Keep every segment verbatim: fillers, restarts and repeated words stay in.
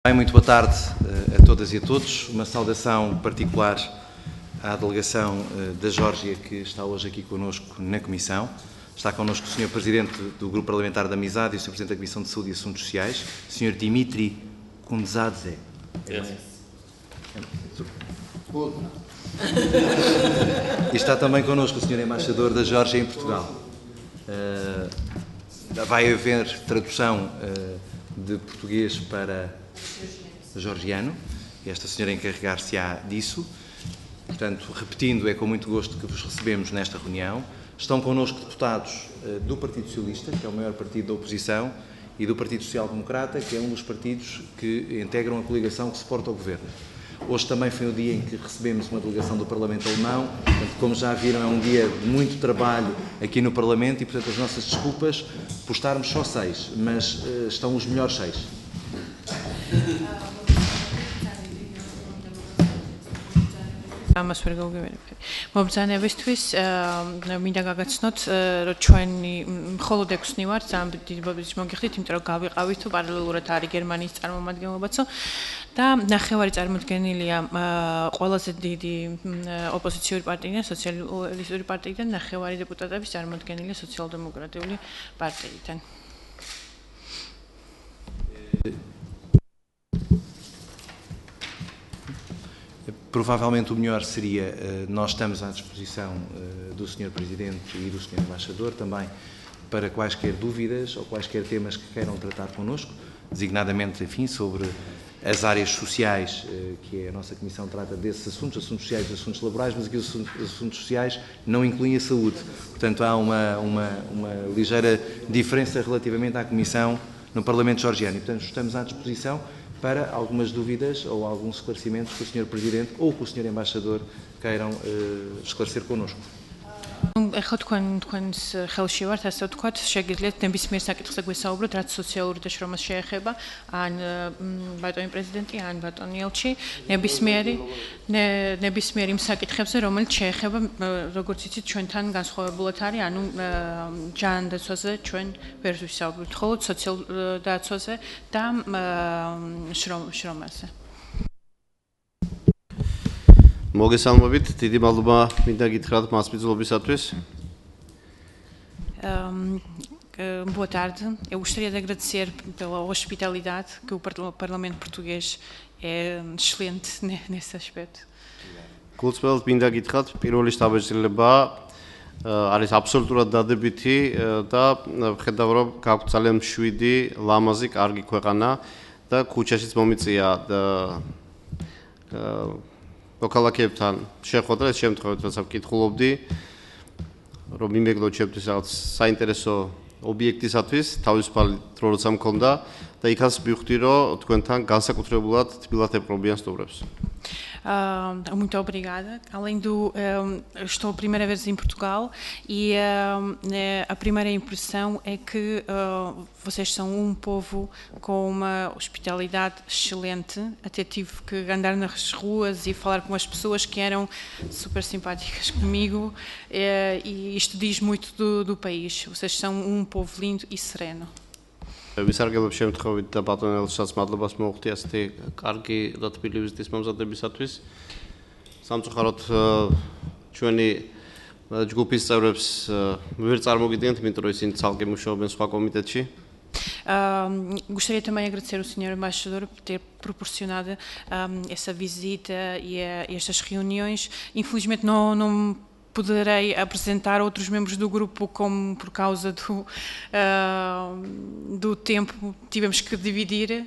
Bem, muito boa tarde a todas e a todos. Uma saudação particular à delegação da Geórgia que está hoje aqui connosco na Comissão. Está connosco o senhor Presidente do Grupo Parlamentar da Amizade e o senhor Presidente da Comissão de Saúde e Assuntos Sociais, o senhor Dimitri Kundzadze. É. E está também connosco o senhor Embaixador da Geórgia em Portugal. Uh, vai haver tradução uh, de português para georgiano, e esta senhora encarregar-se-á disso. Portanto, repetindo, é com muito gosto que vos recebemos nesta reunião. Estão connosco deputados uh, do Partido Socialista, que é o maior partido da oposição, e do Partido Social Democrata, que é um dos partidos que integram a coligação que suporta o Governo. Hoje também foi o dia em que recebemos uma delegação do Parlamento Alemão. Portanto, como já viram, é um dia de muito trabalho aqui no Parlamento e, portanto, as nossas desculpas por estarmos só seis, mas uh, estão os melhores seis. ამას ვერ გავგებინებთ. მობრძანებისთვის მინდა გაგაცნოთ, რომ ჩვენი მხოლოდ ექვსი ვართ, ძალიან დიდი ბაბის მოგიხდით, იმიტომ რომ გავიყავით პარალელურად არის გერმანიის წარმომადგენლობაცო და ნახევარი წარმოდგენილია ყველაზე დიდი ოპოზიციური პარტიიდან, სოციალისტური პარტიიდან, ნახევარი დეპუტატების წარმოდგენილია სოციალ-დემოკრატიული პარტიიდან. Provavelmente o melhor seria, nós estamos à disposição do senhor Presidente e do senhor Embaixador também para quaisquer dúvidas ou quaisquer temas que queiram tratar connosco, designadamente, enfim, sobre as áreas sociais, que a nossa Comissão trata desses assuntos, assuntos sociais e assuntos laborais, mas aqui os assuntos sociais não incluem a saúde. Portanto, há uma, uma, uma ligeira diferença relativamente à Comissão no Parlamento georgiano. E, portanto, estamos à disposição para algumas dúvidas ou alguns esclarecimentos que o senhor Presidente ou que o senhor Embaixador queiram uh, esclarecer connosco. ეხლა თქვენ თქვენს ხელში ვართ, ასე ვთქვათ, შეგიძლიათ ნებისმიერ საკითხზე გვესაუბროთ, რაც სოციალური დაშრომას შეეხება, ან ბატონი პრეზიდენტი, ან ბატონი ელჩი, ნებისმიერი ნებისმიერ იმ საკითხებზე, რომელიც შეეხება, როგორც იცით, ჩვენთან განსხვავებულად არის, ანუ ჯანდაცვაზე ჩვენ ვერ ვისაუბრებთ, მხოლოდ სოციალ დაცვაზე და შრომაზე. მოგესალმებით, დიდი მადლობა მინდა გითხრათ მასპინძლობისათვის. Boa tarde. Eu gostaria de agradecer pela hospitalidade que o Parlamento Português é excelente nesse aspecto. გულწრფელად მინდა გითხრათ, პირველი შთაბეჭდილება არის აბსოლუტურად დადებითი და ვხედავ, რომ გაქვთ ძალიან მშვიდი, ლამაზი, კარგი ქვეყანა და ქუჩაშიც მომიწია მოქალაქეებთან შეხვედრა, ეს შემთხვევით, როცა ვკითხულობდი, რომ მიმეგლოთ ჩემთვის რაღაც საინტერესო ობიექტისათვის, თავისუფალი დრო როცა მქონდა და იქაც მივხვდი, რომ თქვენთან განსაკუთრებულად თბილად ეპყრობიან სტუმრებს. Uh, muito obrigada. Além do, uh, estou a primeira vez em Portugal e uh, a primeira impressão é que uh, vocês são um povo com uma hospitalidade excelente. Até tive que andar nas ruas e falar com as pessoas que eram super simpáticas comigo uh, e isto diz muito do, do país. Vocês são um povo lindo e sereno. ვისარგებლებ შემთხვევით და ბატონ ელჩსაც მადლობას მოუხდი ასეთი კარგი და თბილი ვიზიტის მომზადებისათვის. სამწუხაროდ ჩვენი ჯგუფის წევრებს ვერ წარმოგიდგენთ, იმიტომ რომ ისინი ცალკე მუშაობენ სხვა კომიტეტში. Gostaria também de agradecer ao senhor Embaixador por ter proporcionado um, essa visita e, a, e estas reuniões. Infelizmente não, não poderei apresentar outros membros do grupo, como por causa do, uh, do tempo tivemos que dividir.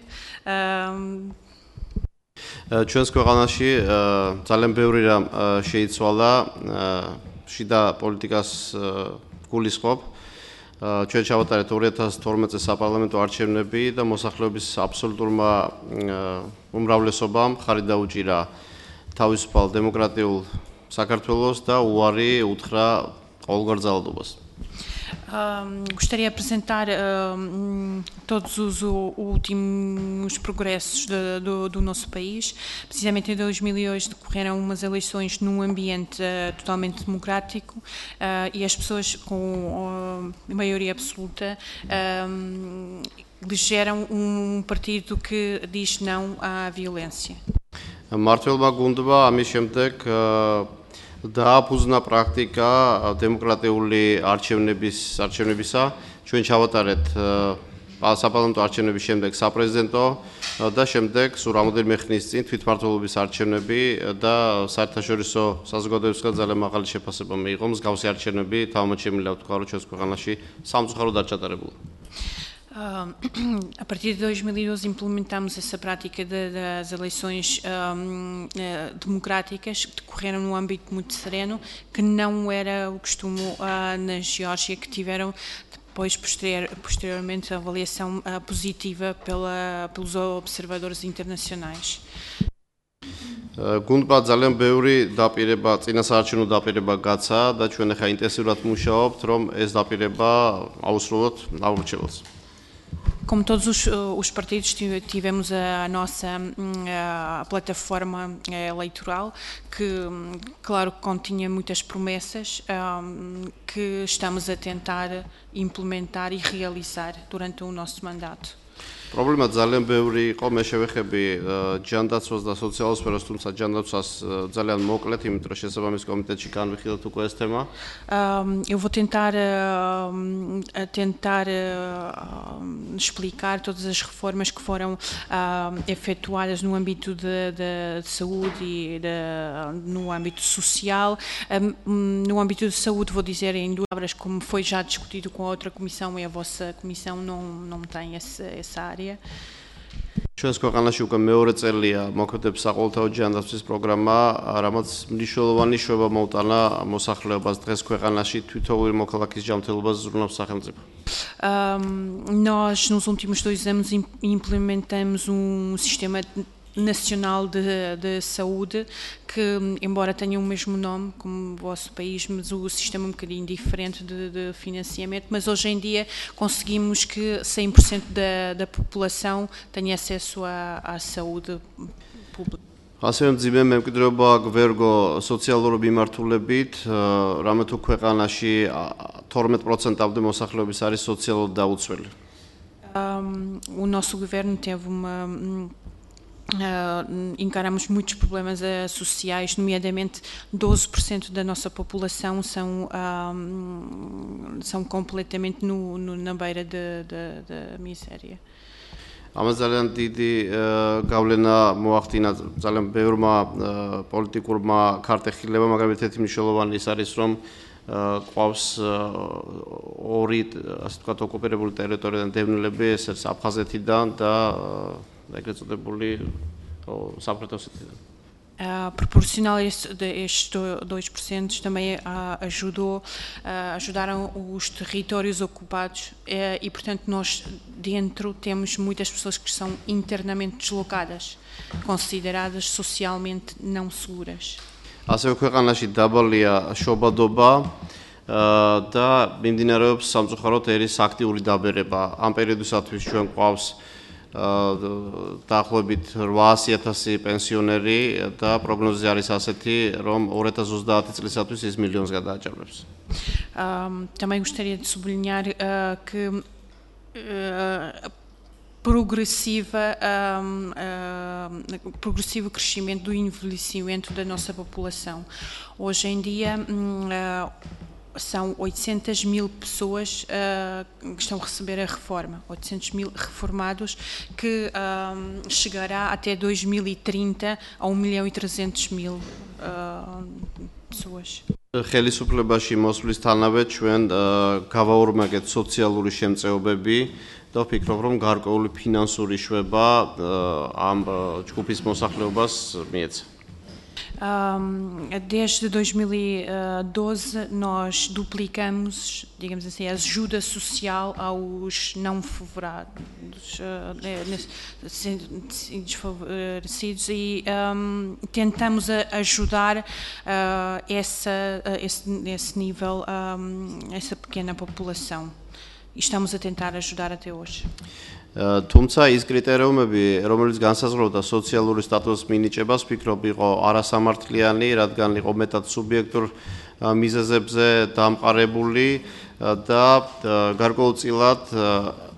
ჩვენს ქვეყანაში ძალიან ბევრი რამ შეიცვალა, შიდა პოლიტიკას გულისხმობ. ჩვენ ჩავატარეთ ორი ათას თორმეტ წელს საპარლამენტო არჩევნები და მოსახლეობის აბსოლუტურმა უმრავლესობამ ხარი დაუჭირა თავისუფალ დემოკრატიულ საქართველოს და უარი უთხრა ყოველგვარ ძალადობას. Gostaria de apresentar uh, todos os últimos progressos de, do, do nosso país. Precisamente em dois mil e oito decorreram umas eleições num ambiente uh, totalmente democrático uh, e as pessoas com uh, maioria absoluta uh, elegeram um partido que diz não à violência. მართლობა გუნდმა ამის შემდეგ დააფუძნა პრაქტიკა დემოკრატიული არჩევნების არჩევნებისა. ჩვენ ჩავატარეთ საპარლამენტო არჩევნების შემდეგ საპრეზიდენტო და შემდეგ სულ რამოდენიმე ხნის წინ თვითმმართველობის არჩევნები და საერთაშორისო საზოგადოებისგან ძალიან მაღალი შეფასება მიიღო. მსგავსი არჩევნები თავმოჩემილია ვთქვა რომ ჩვენს ქვეყანაში სამწუხაროდ არ ჩატარებულა. Uh, a partir de dois mil e doze implementamos essa prática de, das eleições um, uh, democráticas que decorreram num âmbito muito sereno, que não era o costume uh, na Geórgia, que tiveram depois posterior, posteriormente a avaliação uh, positiva pela, pelos observadores internacionais. გუნდმა ძალიან ბევრი დაპირება, წინასაარჩევნო დაპირება გაცა და ჩვენ ახლა ინტენსიურად მუშაობთ, რომ ეს დაპირება აუსრულოთ აურჩევლს. Como todos os, os partidos, tivemos a nossa a plataforma eleitoral, que, claro, continha muitas promessas um, que estamos a tentar implementar e realizar durante o nosso mandato. პრობლემა ძალიან ბევრი იყო, მე შევეხები ჯანდაცვას და სოციალურ სფეროს, თუმცა ჯანდაცვას ძალიან მოკლედ, იმიტომ რომ შესაბამის კომიტეტში განვიხილოთ უკვე ეს თემა. Eu vou tentar uh, tentar uh, explicar todas as reformas que foram uh, efetuadas no âmbito de, de, de saúde e de, no âmbito social. Um, no âmbito de saúde vou dizer em duas palavras, como foi já discutido com a outra comissão e a vossa comissão não não tem essa, essa área. ჩვენს ქვეყანაში უკვე მეორე წელია მოქმედებს საყოველთაო ჯანდაცვის პროგრამა, რამაც მნიშვნელოვანი შვება მოუტანა მოსახლეობას დღეს ქვეყანაში თითოეული მოქალაქის ჯანმრთელობას ზრუნავს სახელმწიფო. Um, nós nos últimos dois anos implementamos um sistema nacional de, de saúde que, embora tenha o mesmo nome como o vosso país, mas o sistema é um bocadinho diferente de, de financiamento, mas hoje em dia conseguimos que cem por cento da, da população tenha acesso à, à saúde pública. ასევე მძიმე მემკვიდრეობა გვერგო სოციალური მიმართულებით, რამე თუ ქვეყანაში თორმეტ პროცენტამდე მოსახლეობის არის სოციალურად დაუცველი. Um, o nosso governo teve uma Uh, encaramos muitos problemas uh, sociais, nomeadamente doze por cento da nossa população são, um, são completamente no, no, na beira da miséria. ამას ძალიან დიდი გავლენა მოახდინა ძალიან ბევრმა პოლიტიკურმა ქარტეხილებამ, მაგრამ ერთ-ერთი მნიშვნელოვანი ის არის, რომ ყავს ორი, ასე ვთქვათ, ოკუპირებული ტერიტორიიდან დევნილები, ეს არის აფხაზეთიდან და ეგრეთ წოდებული სამხრეთ ოსეთიდან. Uh, proporcional a estes dois por cento também uh, ajudou, uh, ajudaram os territórios ocupados uh, e, portanto, nós dentro temos muitas pessoas que são internamente deslocadas, consideradas socialmente não seguras. ასევე ქვეყანაში დაბალია შობადობა და მიმდინარეობს სამწუხაროდ ერის აქტიური დაბერება. ამ პერიოდისათვის ჩვენ გვყავს დაახლოებით რვაასი ათასი პენსიონერი და პროგნოზი არის ასეთი, რომ ორი ათას ოცდაათი წლისათვის ის მილიონს გადააჭარბებს. Também gostaria de sublinhar uh, que uh, progressiva um, uh, progressivo crescimento do envelhecimento da nossa população. Hoje em dia um, uh, são oitocentas mil pessoas uh, que estão a receber a reforma, oitocentos mil reformados, que um, chegará até dois mil e trinta a um milhão e trezentos mil uh, pessoas. ხელისუფლებაში მოსვლის თანავე ჩვენ გავაორმაგეთ სოციალური შემწეობები და ვფიქრობ, რომ გარკვეული ფინანსური შვება ამ ჯგუფის მოსახლეობას მიეცა. Um, desde dois mil e doze nós duplicamos, digamos assim, a ajuda social aos não favoráveis, uh, desfavorecidos e um, tentamos a ajudar uh, essa, uh, esse, esse nível, um, essa pequena população. E estamos a tentar ajudar até hoje. თუმცა ის კრიტერიუმები, რომელიც განსაზღვრავდა სოციალური სტატუსის მინიჭებას, ვფიქრობ, იყო არასამართლიანი, რადგან იყო მეტად სუბიექტურ მიზეზებზე დამყარებული და გარკვეულწილად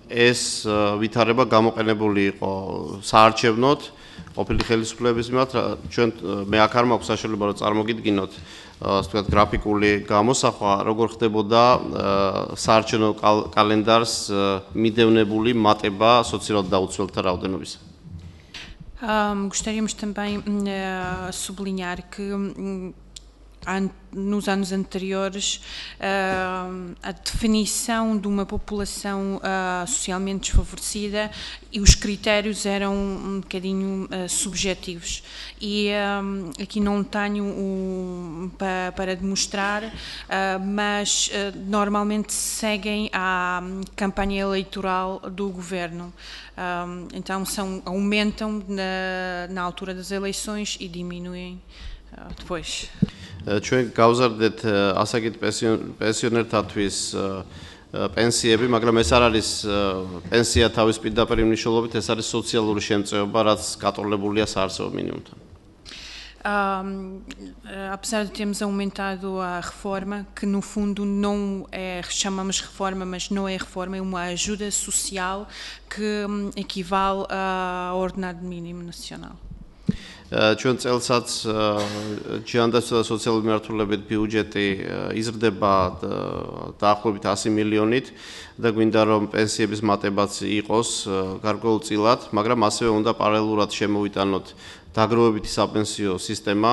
ეს ვითარება გამოყენებული იყო საარჩევნოდ ყოფილი ხელისუფლების მიმართ ჩვენ მე აქ არ მაქვს საშუალება რომ წარმოგიდგინოთ ასე ვთქვათ გრაფიკული გამოსახვა როგორ ხდებოდა საარჩევნო კალენდარს მიდევნებული მატება სოციალურად დაუცველთა raudenovis. Um, gostaríamos também uh, sublinhar que um, an, nos anos anteriores uh, a definição de uma população uh, socialmente desfavorecida e os critérios eram um bocadinho uh, subjetivos e um, aqui não tenho um, pa, para demonstrar, uh, mas uh, normalmente seguem a um, campanha eleitoral do governo. Um, então são, aumentam na, na altura das eleições e diminuem uh, depois. ჩვენ გავზარდეთ ასაკით პენსიონერთათვის პენსიები, მაგრამ ეს არ არის პენსია თავის პირდაპირ მნიშვნელობით, ეს არის სოციალური შემწეობა, რაც გატოლებულია საარსებო მინიმუმთან. Um, apesar de termos aumentado a reforma, que no fundo não é, chamamos reforma, mas não é reforma, é uma ajuda social que um, equivale ao ordenado mínimo nacional. ჩვენ წელსაც ჯანდაცვა და სოციალური მიმართულებით ბიუჯეტი იზრდება დაახლოებით ასი მილიონით და გვინდა რომ პენსიების მატებაც იყოს გარკვეულწილად, მაგრამ ასევე უნდა პარალელურად შემოვიტანოთ დაგროვებითი sapensio სისტემა.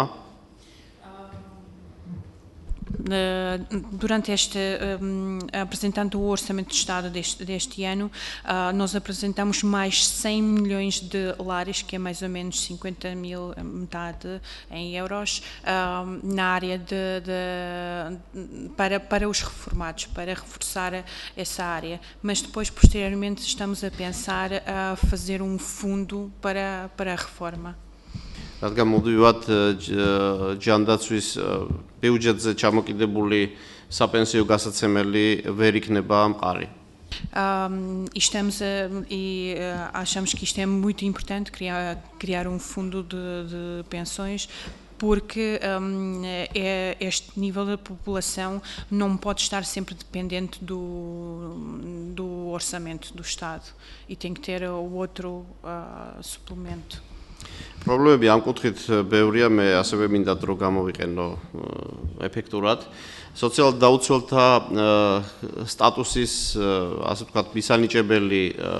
Durante este, um, apresentando o Orçamento de Estado deste, deste ano, uh, nós apresentamos mais cem milhões de lares, que é mais ou menos cinquenta mil, metade em euros, uh, na área de, de, para, para os reformados, para reforçar essa área. Mas depois, posteriormente, estamos a pensar a fazer um fundo para, para a reforma. რადგან მოდივად ჯანდაცვის ბიუჯეტზე ჩამოკიდებული საპენსიო გასაცემელი ვერ იქნება მყარი. Um, estamos a, e uh, achamos que isto é muito importante, criar, criar um fundo de, de pensões, porque um, é, este nível da população não pode estar sempre dependente do, do orçamento do Estado e tem que ter o outro uh, suplemento. პრობლემები ამ კუთხით ბევრია, მე ასევე მინდა დრო გამოვიყენო ეფექტურად. სოციალურად დაუცველთა სტატუსის, ასე ვთქვათ, მისანიჭებელი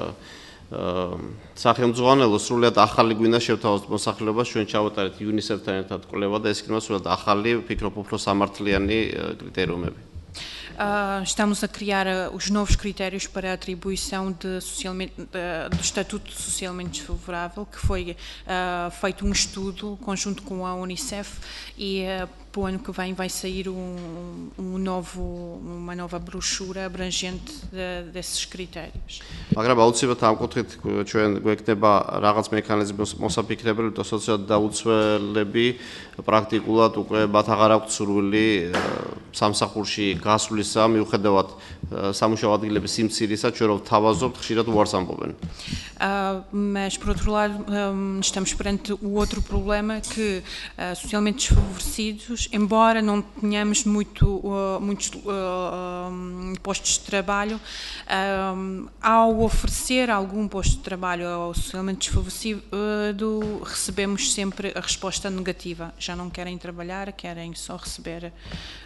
სახელმძღვანელო სრულიად ახალი გვინდა შევთავაზოთ მოსახლეობას, ჩვენ ჩავატარეთ იუნისეფთან ერთად კვლევა და ეს იქნება სრულიად ახალი, ვფიქრობ, უფრო სამართლიანი კრიტერიუმები. Uh, estamos a criar uh, os novos critérios para a atribuição de socialmente, uh, do Estatuto Socialmente Desfavorável, que foi uh, feito um estudo conjunto com a Unicef e uh, para o ano que vem vai sair um, um novo, uma nova brochura abrangente de, desses critérios. მაგრამ აუცილებლად ამ კუთხით ჩვენ გვექნება რაღაც მექანიზმი მოსაფიქრებელი, თუ სოციალურად დაუცველები პრაქტიკულად უკვე მათ აღარ აქვთ სურვილი სამსახურში გასვლისა, მიუხედავად სამუშაო ადგილების სიმცირისა, ჩვენ რომ ვთავაზობთ, ხშირად უარს ამბობენ. Uh, mas, por outro lado, um, estamos perante o outro problema que uh, socialmente desfavorecidos, embora não tenhamos muito, uh, muitos uh, um, postos de trabalho, um, ao oferecer algum posto de trabalho ao socialmente desfavorecido, uh, recebemos sempre a resposta negativa. Já não querem trabalhar, querem só receber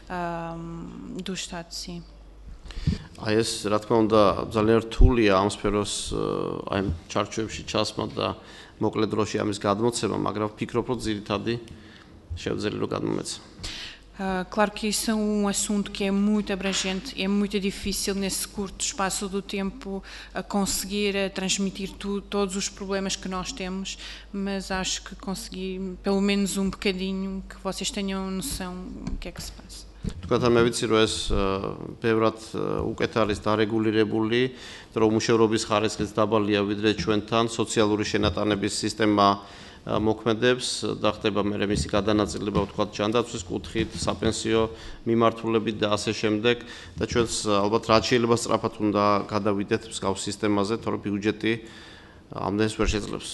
um, do Estado, sim. აი ეს რა თქმა უნდა ძალიან რთულია ამ სფეროს აი ჩარჩოებში ჩასმა და მოკლე დროში ამის გადმოცემა, მაგრამ ვფიქრობ რომ ძირითადი შევძელი რომ გადმომეცა. Uh, claro que isso é um assunto que é muito abrangente e é muito difícil nesse curto espaço do tempo a conseguir a transmitir tu, todos os problemas que nós temos, mas acho que consegui pelo menos um bocadinho que vocês tenham noção do que é que se passa. თქვენთან მე ვიცი რომ ეს ბევრად უკეთ არის დარეგულირებული, რომ მუშაობის ხარისხიც დაბალია ვიდრე ჩვენთან, სოციალური შენატანების სისტემა მოქმედებს და ხდება მე მისი გადანაწილება ვთქვათ ჯანდაცვის კუთხით, საპენსიო მიმართულებით და ასე შემდეგ და ჩვენს ალბათ რაც შეიძლება სწრაფად უნდა გადავიდეთ მსგავს სისტემაზე, თორემ ბიუჯეტი ამდენს ვერ შეძლებს.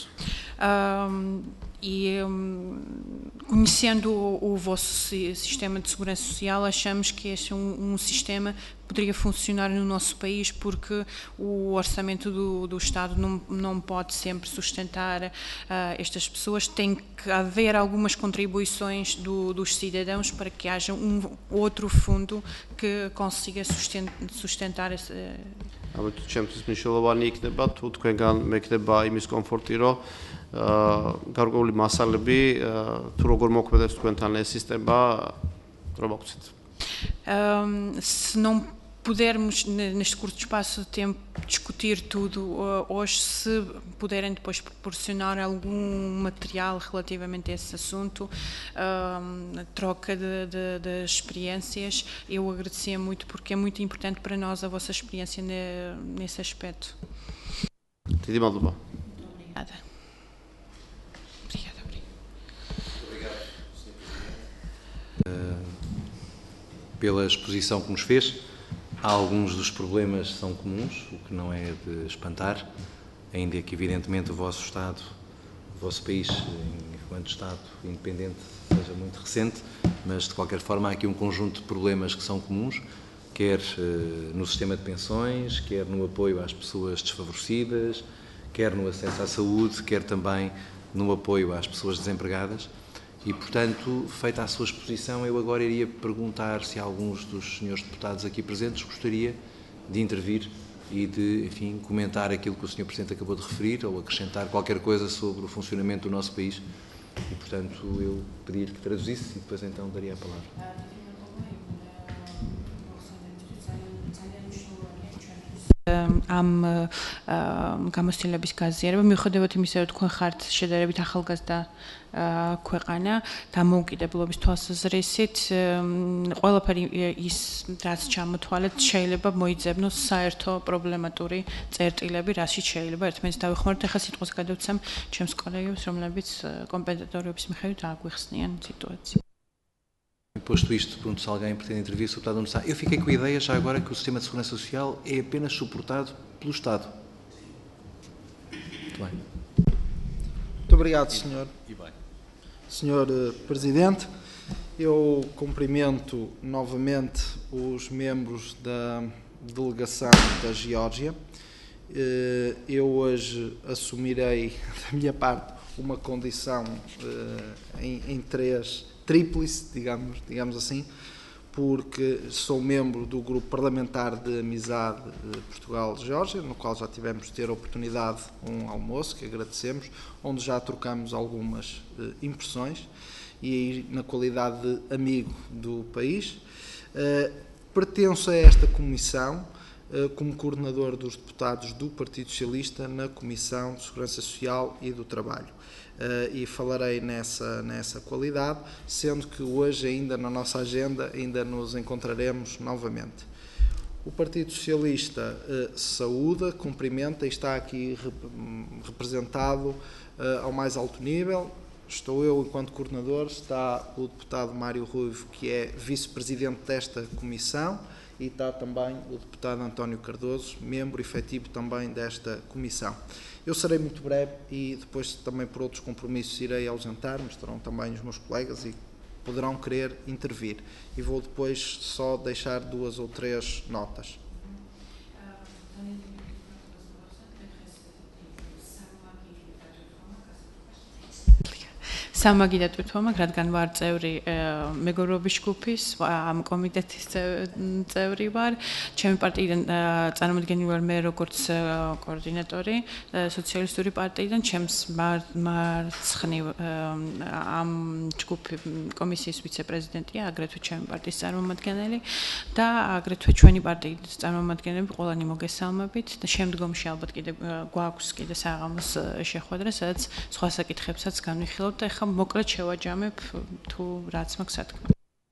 E um, conhecendo o, o vosso sistema de segurança social, achamos que este é um, um sistema que poderia funcionar no nosso país, porque o orçamento do, do Estado não, não pode sempre sustentar uh, estas pessoas, tem que haver algumas contribuições do, dos cidadãos para que haja um outro fundo que consiga sustentar esse... Aber ჩემთვის მნიშვნელოვანი იქნება თუ თქვენგან მეკდება იმის კომფორტი, რომ გარკვეული მასალები თუ როგორ მოქმედებს თქვენთან ეს სისტემა, რომ მოგცეთ. Se não pudermos, neste curto espaço de tempo, discutir tudo uh, hoje, se puderem depois proporcionar algum material relativamente a esse assunto, uh, a troca de, de, de experiências, eu agradecia muito, porque é muito importante para nós a vossa experiência ne, nesse aspecto. Დიდი მადლობა. Obrigada. Obrigada, obrigada. Uh, pela exposição que nos fez. Alguns dos problemas são comuns, o que não é de espantar, ainda que evidentemente o vosso Estado, o vosso país, enquanto Estado independente, seja muito recente, mas de qualquer forma há aqui um conjunto de problemas que são comuns, quer no sistema de pensões, quer no apoio às pessoas desfavorecidas, quer no acesso à saúde, quer também no apoio às pessoas desempregadas. E, portanto, feita a sua exposição, eu agora iria perguntar se alguns dos senhores deputados aqui presentes gostaria de intervir e de, enfim, comentar aquilo que o senhor Presidente acabou de referir ou acrescentar qualquer coisa sobre o funcionamento do nosso país. E, portanto, eu pedi-lhe que traduzisse e depois então daria a palavra. ამ გამოცდილების გაზიარება მიუხედავად იმისა, რომ თქვენ ხართ შედარებით ახალგაზრდა ქვეყანა, დამოუკიდებლობის თვალსაზრისით ყველაფერი ის, რაც ჩამოთვალეთ, შეიძლება მოიძებნოს საერთო პრობლემატური წერტილები, რაშიც შეიძლება ერთმანეთს დავეხმაროთ. ახლა სიტყვას გადავცემ ჩემს კოლეგებს, რომლებიც კომპეტენტორების მიხედვით აგვიხსნიან სიტუაცია. Posto isto, pergunto se alguém pretende intervir sobre o Estado Universal. Eu fiquei com a ideia já agora que o sistema de segurança social é apenas suportado pelo Estado. Muito bem. Muito obrigado, senhor. senhor Presidente. Eu cumprimento novamente os membros da delegação da Geórgia. Eu hoje assumirei, da minha parte, uma condição em, em três tríplice, digamos, digamos assim, porque sou membro do grupo parlamentar de amizade Portugal-Geórgia, no qual já tivemos de ter a oportunidade um almoço, que agradecemos, onde já trocamos algumas uh, impressões, e aí na qualidade de amigo do país. Uh, pertenço a esta comissão uh, como coordenador dos deputados do Partido Socialista na Comissão de Segurança Social e do Trabalho. Uh, e falarei nessa, nessa qualidade, sendo que hoje ainda na nossa agenda ainda nos encontraremos novamente. O Partido Socialista uh, saúda, cumprimenta e está aqui rep representado uh, ao mais alto nível. Estou eu enquanto coordenador, está o deputado Mário Ruivo, que é vice-presidente desta comissão, e está também o deputado António Cardoso, membro efetivo também desta comissão. Eu serei muito breve e depois também por outros compromissos irei ausentar-me, estarão também os meus colegas e poderão querer intervir. E vou depois só deixar duas ou três notas. სამაგიდატვირთვა, რადგან ვარ წევრი მეგობრობის ჯგუფის, ამ კომიტეტის წევრი ვარ. ჩემი პარტიიდან წარმომადგენელი ვარ მე როგორც კოორდინატორი სოციალისტური პარტიიდან, ჩემს მარცხნივ ამ ჯგუფი კომისიის ვიცე-პრეზიდენტია, აგრეთვე ჩემი პარტიის წარმომადგენელი და აგრეთვე ჩვენი პარტიის წარმომადგენლები ყველანი მოგესალმებით და შემდგომში ალბათ კიდე გვაქვს კიდე საღამოს შეხვედრა, სადაც სხვა საკითხებსაც განვიხილავთ და ეხლა მოკლედ შევაჯამებ თუ რაც მაქვს სათქმა.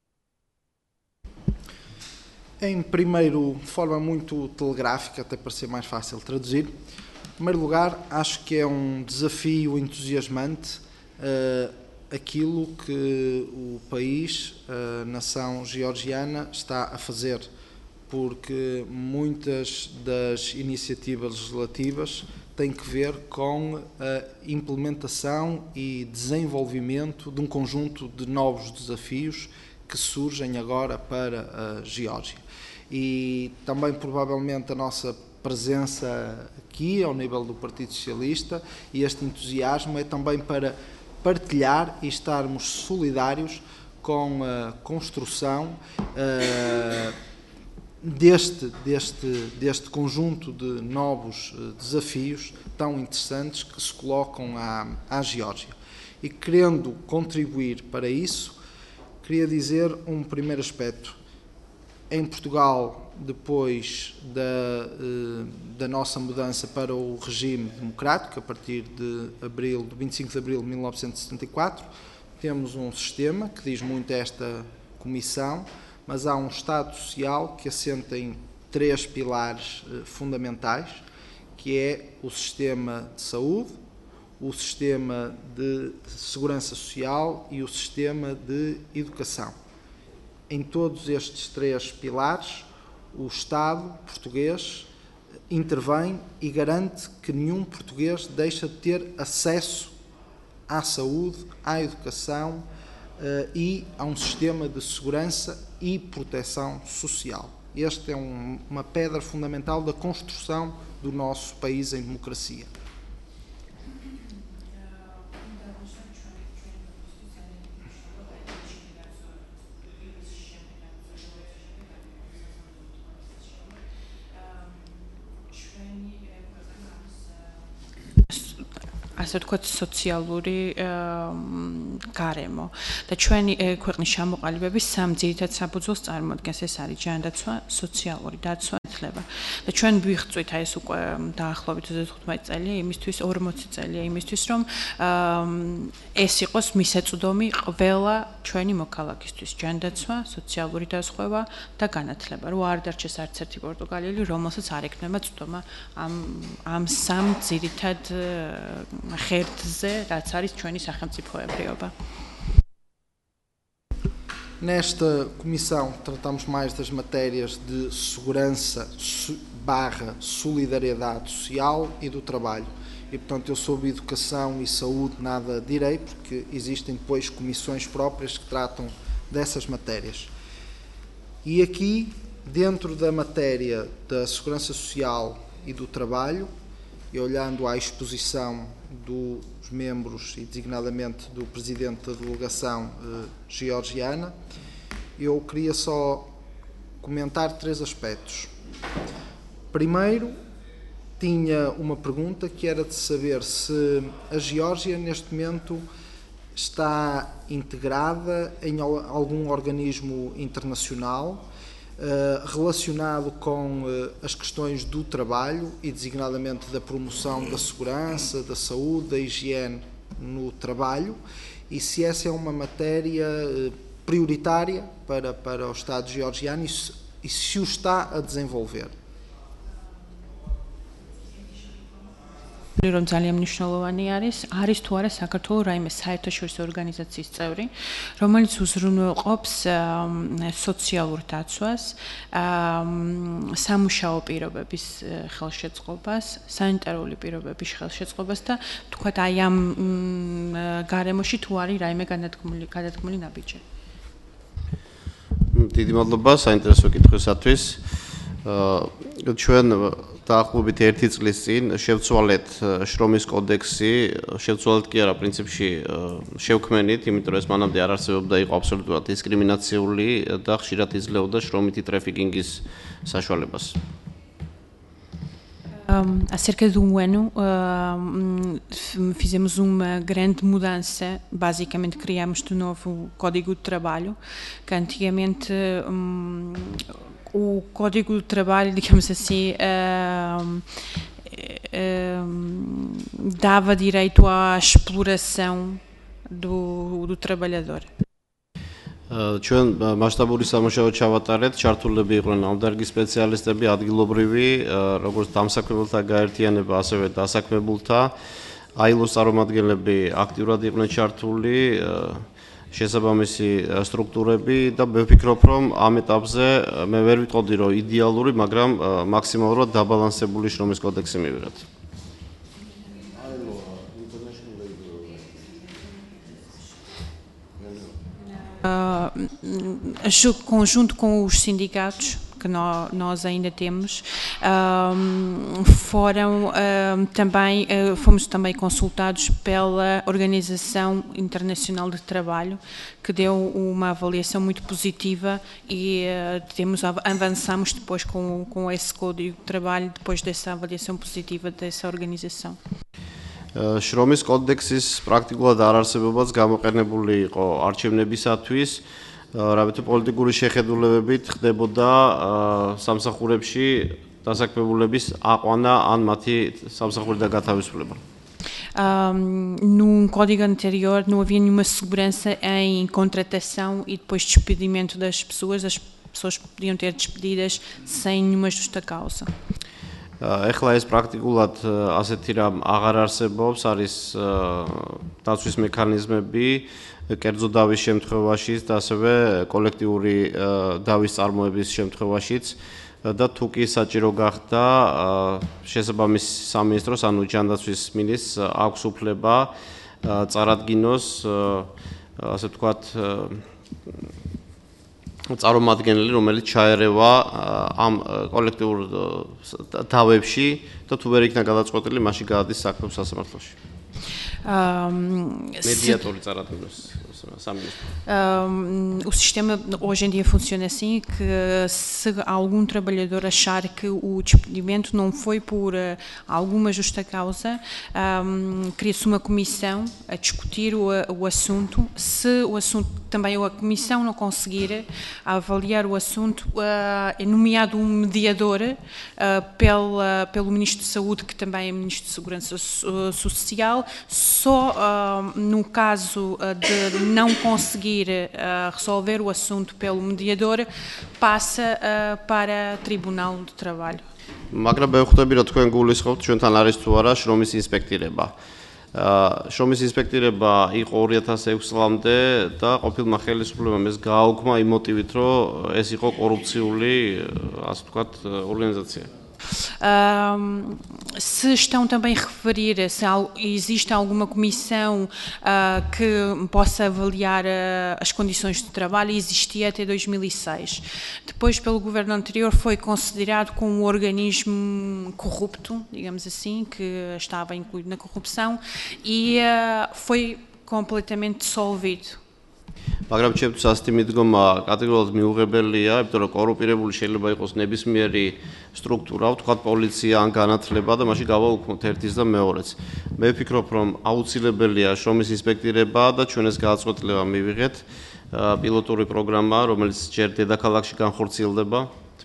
Em primeiro, de forma muito telegráfica, até para ser mais fácil traduzir, em primeiro lugar, acho que é um desafio entusiasmante uh, aquilo que o país, a nação georgiana, está a fazer, porque muitas das iniciativas legislativas têm que ver com a implementação e desenvolvimento de um conjunto de novos desafios que surgem agora para a Geórgia. e também provavelmente a nossa presença aqui ao nível do Partido Socialista e este entusiasmo é também para partilhar e estarmos solidários com a construção uh, deste, deste, deste conjunto de novos uh, desafios tão interessantes que se colocam à, à Geórgia. E querendo contribuir para isso, queria dizer um primeiro aspecto. Em Portugal, depois da, da nossa mudança para o regime democrático, a partir de abril, de vinte e cinco de abril de mil novecentos e setenta e quatro, temos um sistema que diz muito a esta Comissão, mas há um Estado Social que assenta em três pilares fundamentais, que é o sistema de saúde, o sistema de segurança social e o sistema de educação. Em todos estes três pilares, o Estado português intervém e garante que nenhum português deixa de ter acesso à saúde, à educação uh, e a um sistema de segurança e proteção social. Este é um, uma pedra fundamental da construção do nosso país em democracia. ასე ვთქვათ, სოციალური გარემო და ჩვენი ქვეყნის ჩამოყალიბების სამ ძირითად საფუძველს წარმოადგენს. ეს არის ჯანდაცვა, სოციალური დაცვა, ეთლება. და ჩვენ ვიღწვით აი ეს უკვე დაახლოებით ოცდათხუთმეტი წელია იმისთვის, ორმოცი წელია იმისთვის, რომ ეს იყოს მისაწვდომი ყველა ჩვენი მოქალაქისთვის. ჯანდაცვა, სოციალური დასხვა და განათლება. რომ არ დარჩეს არც ერთი პორტუგალიელი, რომელსაც არ ექნება წვდომა ამ ამ სამ ძირითად ხერხზე, რაც არის ჩვენი სახელმწიფოებრიობა. Nesta comissão tratamos mais das matérias de segurança barra solidariedade social e do trabalho. E, portanto, eu sobre educação e saúde nada direi, porque existem depois comissões próprias que tratam dessas matérias. E aqui, dentro da matéria da segurança social e do trabalho, e olhando à exposição dos membros e designadamente do presidente da delegação eh, georgiana, eu queria só comentar três aspectos. Primeiro, tinha uma pergunta que era de saber se a Geórgia neste momento está integrada em algum organismo internacional Uh, relacionado com uh, as questões do trabalho e designadamente da promoção da segurança, da saúde, da higiene no trabalho, e se essa é uma matéria uh, prioritária para, para o Estado georgiano e se, e se o está a desenvolver. რომ ძალიან მნიშვნელოვანი არის, არის თუ არა საქართველოს რაიმე საერთაშორისო ორგანიზაციის წევრი, რომელიც უზრუნველყოფს სოციალურ დაცვას, სამუშაო პირობების ხელშეწყობას, სანიტარული პირობების ხელშეწყობას და თქვათ აი ამ გარემოში თუ არის რაიმე განადგმული განადგმული ნაბიჯი. დიდი მადლობა საინტერესო კითხვისათვის. ჩვენ დაახლოებით ერთი წლის წინ შევცვალეთ შრომის კოდექსი, შევცვალეთ კი არა პრინციპში შევქმენით, იმიტომ რომ ეს მანამდე არ არსებობდა, იყო აბსოლუტურად დისკრიმინაციული და ხშირად იძლეოდა შრომითი ტრაფიკინგის საშუალებას. Acerca do um ano, uh, fizemos uma grande mudança, basicamente criamos de novo o Código de Trabalho, que antigamente um, o Código de Trabalho, digamos assim, uh, uh, dava direito à exploração do, do trabalhador. ჩვენ მასშტაბური სამუშაო ჩავატარეთ, ჩართულები იყვნენ ნამდვილი სპეციალისტები, ადგილობრივი, როგორც დამსაქმებელთა გაერთიანება, ასევე დასაქმებულთა, აილოს წარმომადგენლები აქტიურად იყვნენ ჩართული, შესაბამისი სტრუქტურები და მე ვფიქრობ, რომ ამ ეტაპზე მე ვერ ვიტყოდი, რომ იდეალური, მაგრამ მაქსიმალურად დაბალანსებული შრომის კოდექსი მივიღეთ. Uh, conjunto com os sindicatos que nó, nós ainda temos, um, foram um, também, uh, fomos também consultados pela Organização Internacional de Trabalho, que deu uma avaliação muito positiva e uh, temos, avançamos depois com, com esse código de trabalho, depois dessa avaliação positiva dessa organização. შრომის კოდექსის პრაქტიკულად არ არსებობაც გამოყენებული იყო არჩევნებისათვის, რამეთო პოლიტიკური შეხედულებებით ხდებოდა სამსახურებში დასაქმებულების აყვანა ან მათი სამსახურიდან გათავისუფლება. Um, num código anterior não havia nenhuma segurança em contratação e depois despedimento das pessoas, as pessoas podiam ter despedidas sem nenhuma justa causa. ეხლა ეს პრაქტიკულად ასეთი რამ აღარ არსებობს, არის დაცვის მექანიზმები კერძო დავის შემთხვევაშიც და ასევე კოლექტიური დავის წარმოების შემთხვევაშიც და თუ კი საჭირო გახდა შესაბამის სამინისტროს ანუ ჯანდაცვის მინისტრს აქვს უფლება წარადგინოს ასე ვთქვათ წარმომადგენელი, რომელიც ჩაერევა ამ კოლექტიურ დავებში და თუ ვერ იქნა გადაწყვეტილი, მაშინ გაადის საქმე სასამართლოში. Mediator Um, o sistema hoje em dia funciona assim, que se algum trabalhador achar que o despedimento não foi por uh, alguma justa causa, um, cria-se uma comissão a discutir o, o assunto. Se o assunto também a comissão não conseguir avaliar o assunto, uh, é nomeado um mediador uh, pela, pelo Ministro de Saúde, que também é Ministro de Segurança Social. Só uh, no caso uh, de não conseguir uh, resolver o assunto pelo mediador, passa uh, para Tribunal de Trabalho. მაგრამ მე ვხვდები რომ თქვენ გულისხმობთ ჩვენთან არის თუ არა შრომის ინსპექტირება. შრომის ინსპექტირება იყო ორი ათას ექვსი წლამდე და ყოფილმა ხელისუფლებამ ეს გააუქმა იმ მოტივით რომ ეს იყო კორუფციული, ასე ვთქვათ, ორგანიზაცია. Um, se estão também a referir se existe alguma comissão uh, que possa avaliar uh, as condições de trabalho, existia até dois mil e seis. Depois, pelo governo anterior, foi considerado como um organismo corrupto, digamos assim, que estava incluído na corrupção e uh, foi completamente dissolvido. მაგრამ ჩემთვის ასეთი მიდგომა კატეგორიულად მიუღებელია, იმიტომ რომ კორუმპირებული შეიძლება იყოს ნებისმიერი სტრუქტურა, ვთქვათ პოლიცია ან განათლება და მაშინ გავაუქმოთ ერთის და მეორეც. მე ვფიქრობ, რომ აუცილებელია შრომის ინსპექტირება და ჩვენ ეს გადაწყვეტილება მივიღეთ პილოტური პროგრამა, რომელიც ჯერ დედაქალაქში განხორციელდება.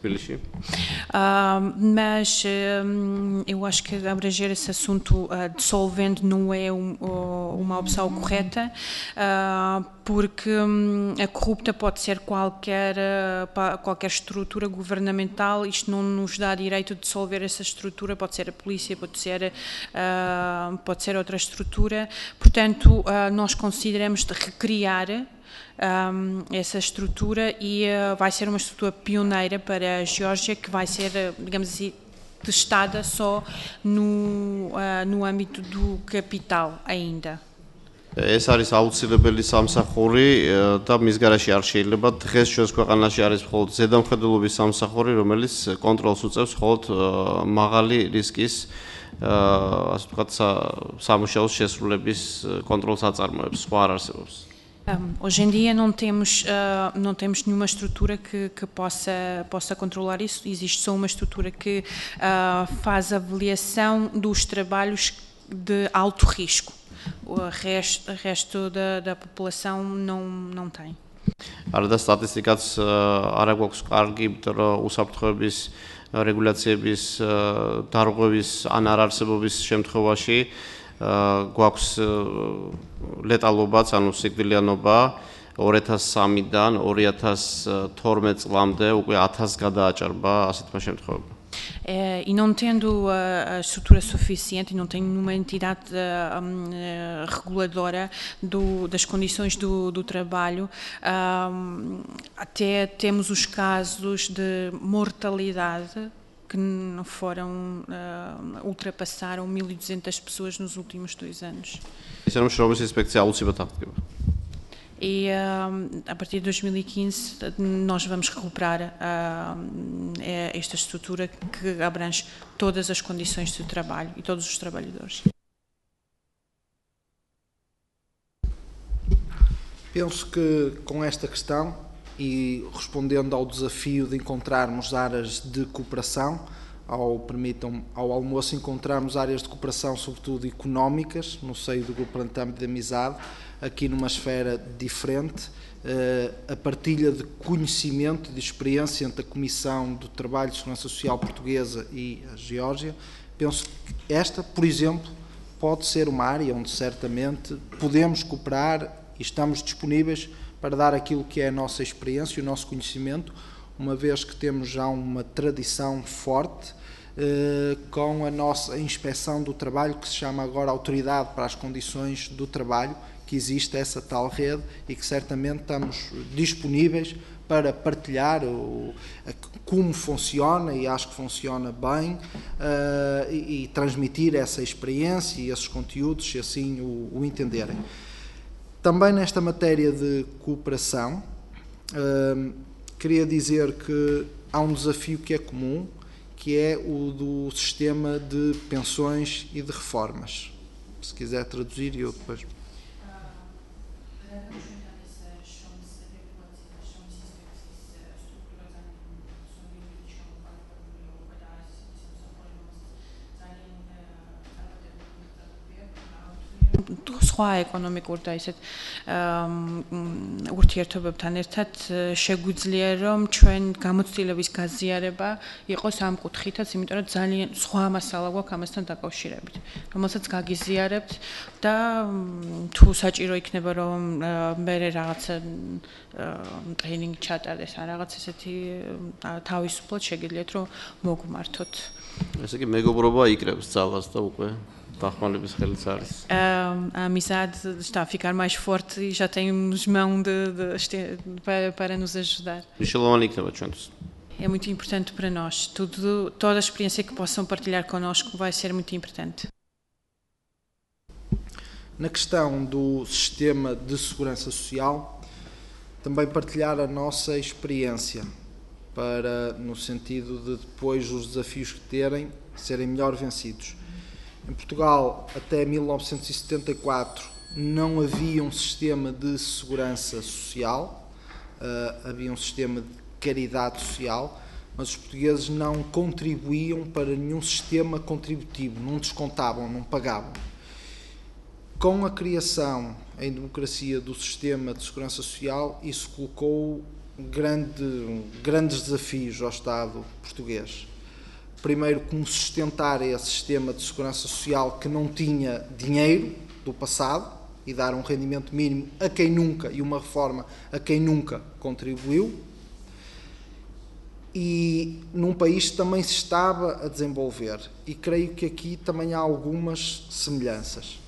Uh, mas uh, eu acho que abranger esse assunto uh, dissolvendo não é um, uh, uma opção correta, uh, porque um, a corrupta pode ser qualquer, uh, qualquer estrutura governamental, isto não nos dá direito de dissolver essa estrutura, pode ser a polícia, pode ser, uh, pode ser outra estrutura, portanto uh, nós consideramos de recriar Um, essa estrutura e uh, vai ser uma estrutura pioneira para a Geórgia, que vai ser, uh, digamos assim, testada só no, uh, no âmbito do capital ainda. ეს არის აუცილებელი სამსახური და მის გარშე არ შეიძლება დღეს ჩვენს ქვეყანაში არის მხოლოდ ზედამხედველობის სამსახური, რომელიც კონტროლს უწევს მხოლოდ მაღალი რისკის ასე ვთქვათ სამუშაოს შესრულების კონტროლს აწარმოებს, სხვა არ არსებობს. Um, hoje em dia não temos, uh, não temos nenhuma estrutura que, que possa, possa controlar isso. Existe só uma estrutura que uh, faz a avaliação dos trabalhos de alto risco. O resto, o resto da, da população não, não tem. არა და სტატისტიკაც არ აქვს კარგი, იმიტომ რომ უსაფრთხოების რეგულაციების დარღვევის ან არარსებობის შემთხვევაში გვაქვს ლეტალობაც, ანუ სიკვდილიანობა ორი ათას სამიდან ორი ათას თორმეტ წლამდე უკვე ათასს გადააჭარბა ასეთმა შემთხვევებმა. É, e não tendo a, a estrutura suficiente, e não tem nenhuma entidade uh, um, uh, reguladora do, das condições do, do trabalho, um, até temos os casos de mortalidade que não foram, uh, ultrapassaram mil e duzentas pessoas nos últimos dois anos. Isso é uma შრომის ინსპექცია აუცილებლად აღდგება. E a partir de dois mil e quinze nós vamos recuperar esta estrutura que abrange todas as condições de trabalho e todos os trabalhadores. Penso que com esta questão e respondendo ao desafio de encontrarmos áreas de cooperação, ao, permitam, ao almoço encontrarmos áreas de cooperação sobretudo económicas no seio do Grupo Plantâmbio de Amizade, aqui numa esfera diferente, a partilha de conhecimento, de experiência entre a Comissão do Trabalho e Segurança Social Portuguesa e a Geórgia. Penso que esta, por exemplo, pode ser uma área onde certamente podemos cooperar e estamos disponíveis para dar aquilo que é a nossa experiência e o nosso conhecimento, uma vez que temos já uma tradição forte eh, com a nossa inspeção do trabalho, que se chama agora Autoridade para as Condições do Trabalho, que existe essa tal rede e que certamente estamos disponíveis para partilhar o, a, como funciona, e acho que funciona bem, uh, e, e transmitir essa experiência e esses conteúdos, se assim o, o entenderem. Também nesta matéria de cooperação, uh, queria dizer que há um desafio que é comum, que é o do sistema de pensões e de reformas. Se quiser traduzir, eu depois... სხვა ეკონომიკურ და ისეთ ურთიერთობებთან ერთად შეგვიძლია რომ ჩვენ გამოცდილების გაზიარება იყოს ამ კუთხითაც, იმიტომ რომ ძალიან სხვა მასალა გვაქვს ამასთან დაკავშირებით, რომელსაც გაგიზიარებთ და თუ საჭირო იქნება რომ მე რაღაცა ტრეინინგი ჩატარდეს ან რაღაც ესეთი თავისუფლად შეგიძლიათ რომ მოგმართოთ. ესე იგი მეგობრობა იკრებს ძალას და უკვე Dachmanlebes Geld არის. A amizade está a ficar mais forte e já tem mão de, de, de, para, para nos ajudar. É muito importante para nós. Tudo, toda a experiência que possam partilhar connosco vai ser muito importante. Na questão do sistema de segurança social, também partilhar a nossa experiência para, no sentido de depois os desafios que terem, serem melhor vencidos. Em Portugal, até mil novecentos e setenta e quatro, não havia um sistema de segurança social, uh, havia um sistema de caridade social, mas os portugueses não contribuíam para nenhum sistema contributivo, não descontavam, não pagavam. Com a criação em democracia do sistema de segurança social, isso colocou grande, grandes desafios ao Estado português. Primeiro, como sustentar esse sistema de segurança social que não tinha dinheiro do passado e dar um rendimento mínimo a quem nunca, e uma reforma a quem nunca contribuiu, e num país que também se estava a desenvolver. E creio que aqui também há algumas semelhanças.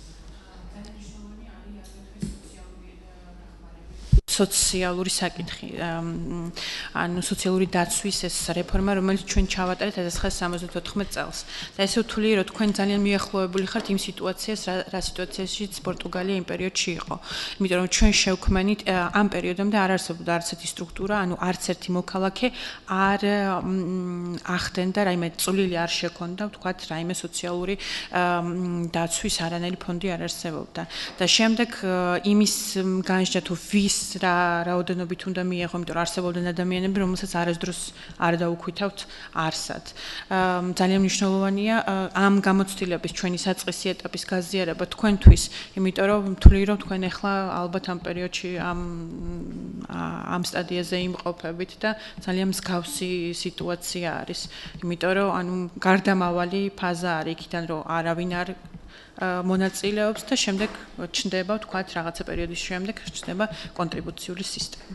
Სოციალური საკითხი, ანუ სოციალური დაცვის ეს რეფორმა, რომელიც ჩვენ ჩავატარეთ ერთ ათას სამოცდა ოთხმეტ წელს. და ესე ვთვლი, რომ თქვენ ძალიან მიახლოებული ხართ იმ სიტუაციას, რა სიტუაციაშიც პორტუგალია იმ პერიოდში იყო. იმიტომ რომ ჩვენ შევქმნით ამ პერიოდამდე არ არსებობდა არც ერთი სტრუქტურა, ანუ არც ერთი მოქალაქე არ ახდენდა, რაიმე წვლილი არ შექონდა, ვთქვათ, რაიმე სოციალური დაცვის არანაირი ფონდი არ არსებობდა. და შემდეგ იმის განსჯა თუ ვის რა რაოდენობით უნდა მიიღო, იმიტომ რომ არსებობდნენ ადამიანები, რომელსაც არასდროს არ დაუქვითავთ არსად. ძალიან მნიშვნელოვანია ამ გამოცდილების ჩვენი საწყისი ეტაპის გაზიარება თქვენთვის, იმიტომ რომ ვთვლი, რომ თქვენ ახლა ალბათ ამ პერიოდში ამ ამ სტადიაზე იმყოფებით და ძალიან მსგავსი სიტუაცია არის. იმიტომ რომ ანუ გარდამავალი ფაზა არის იქიდან, რომ არავინ არ მონაწილეობს და შემდეგ ჩნდება, ვთქვათ, რაღაცა პერიოდის შემდეგ ჩნდება კონტრიბუციული sistema.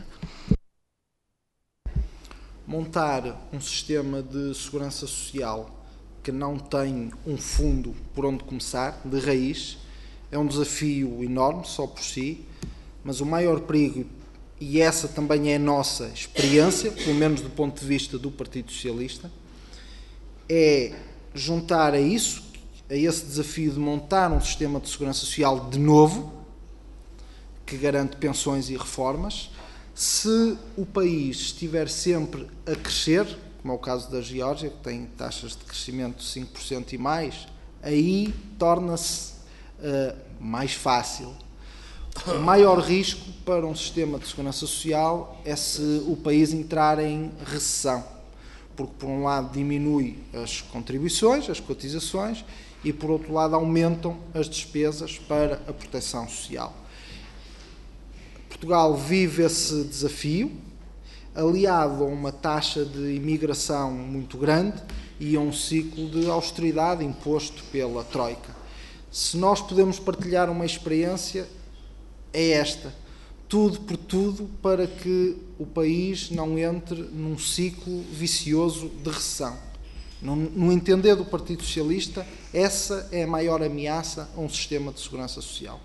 Montar um sistema de segurança social que não tem um fundo por onde começar, de raiz, é um desafio enorme só por si, mas o maior perigo, e essa também é a nossa experiência, pelo menos do ponto de vista do Partido Socialista, é juntar a isso, a esse desafio de montar um sistema de segurança social de novo, que garante pensões e reformas. Se o país estiver sempre a crescer, como é o caso da Geórgia, que tem taxas de crescimento de cinco por cento e mais, aí torna-se uh, mais fácil. O maior risco para um sistema de segurança social é se o país entrar em recessão, porque por um lado diminui as contribuições, as cotizações, e por outro lado aumentam as despesas para a proteção social. Portugal vive esse desafio, aliado a uma taxa de imigração muito grande e a um ciclo de austeridade imposto pela Troika. Se nós podemos partilhar uma experiência, é esta. Tudo por tudo para que o país não entre num ciclo vicioso de recessão. No, no entender do Partido Socialista, essa é a maior ameaça a um sistema de segurança social.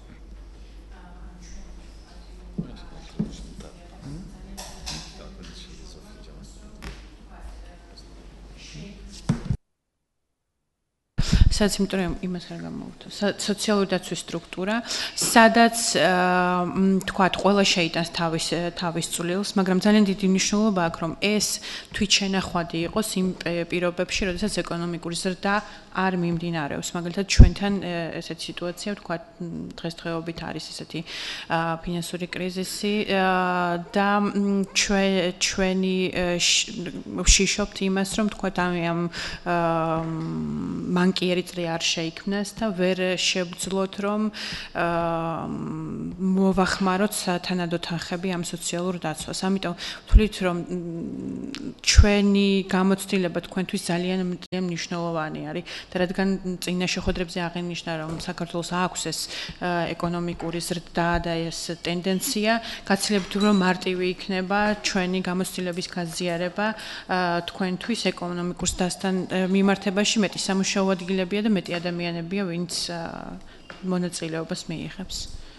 სადაც იმიტომ რომ იმას არ გამოვთო სოციალური დაცვის სტრუქტურა, სადაც თქვათ ყველა შეიტანს თავის თავის წვლილს, მაგრამ ძალიან დიდი მნიშვნელობა აქვს რომ ეს თვითშენახვადი იყოს იმ პირობებში, როდესაც ეკონომიკური ზრდა არ მიმდინარეობს. მაგალითად ჩვენთან ესეთი სიტუაცია ვთქვათ დღესდღეობით არის ესეთი ფინანსური კრიზისი და ჩვენი ვშიშობთ იმას რომ ვთქვათ ამ მანკიერი წრე არ შეიქმნას და ვერ შევძლოთ რომ მოვახმაროთ სათანადო თანხები ამ სოციალურ დაცვას. ამიტომ ვთვლით რომ ჩვენი გამოცდილება თქვენთვის ძალიან მნიშვნელოვანი არის და რადგან წინა შეხვედრებზე აღინიშნა რომ საქართველოს აქვს ეს ეკონომიკური ზრდა და ეს ტენდენცია, გაცილებით რომ მარტივი იქნება ჩვენი გამოცდილების გაზიარება თქვენთვის ეკონომიკურ ზრდასთან მიმართებაში. მეტი სამუშაო ადგილებია და მეტი ადამიანებია, ვინც მონაწილეობას მიიღებს.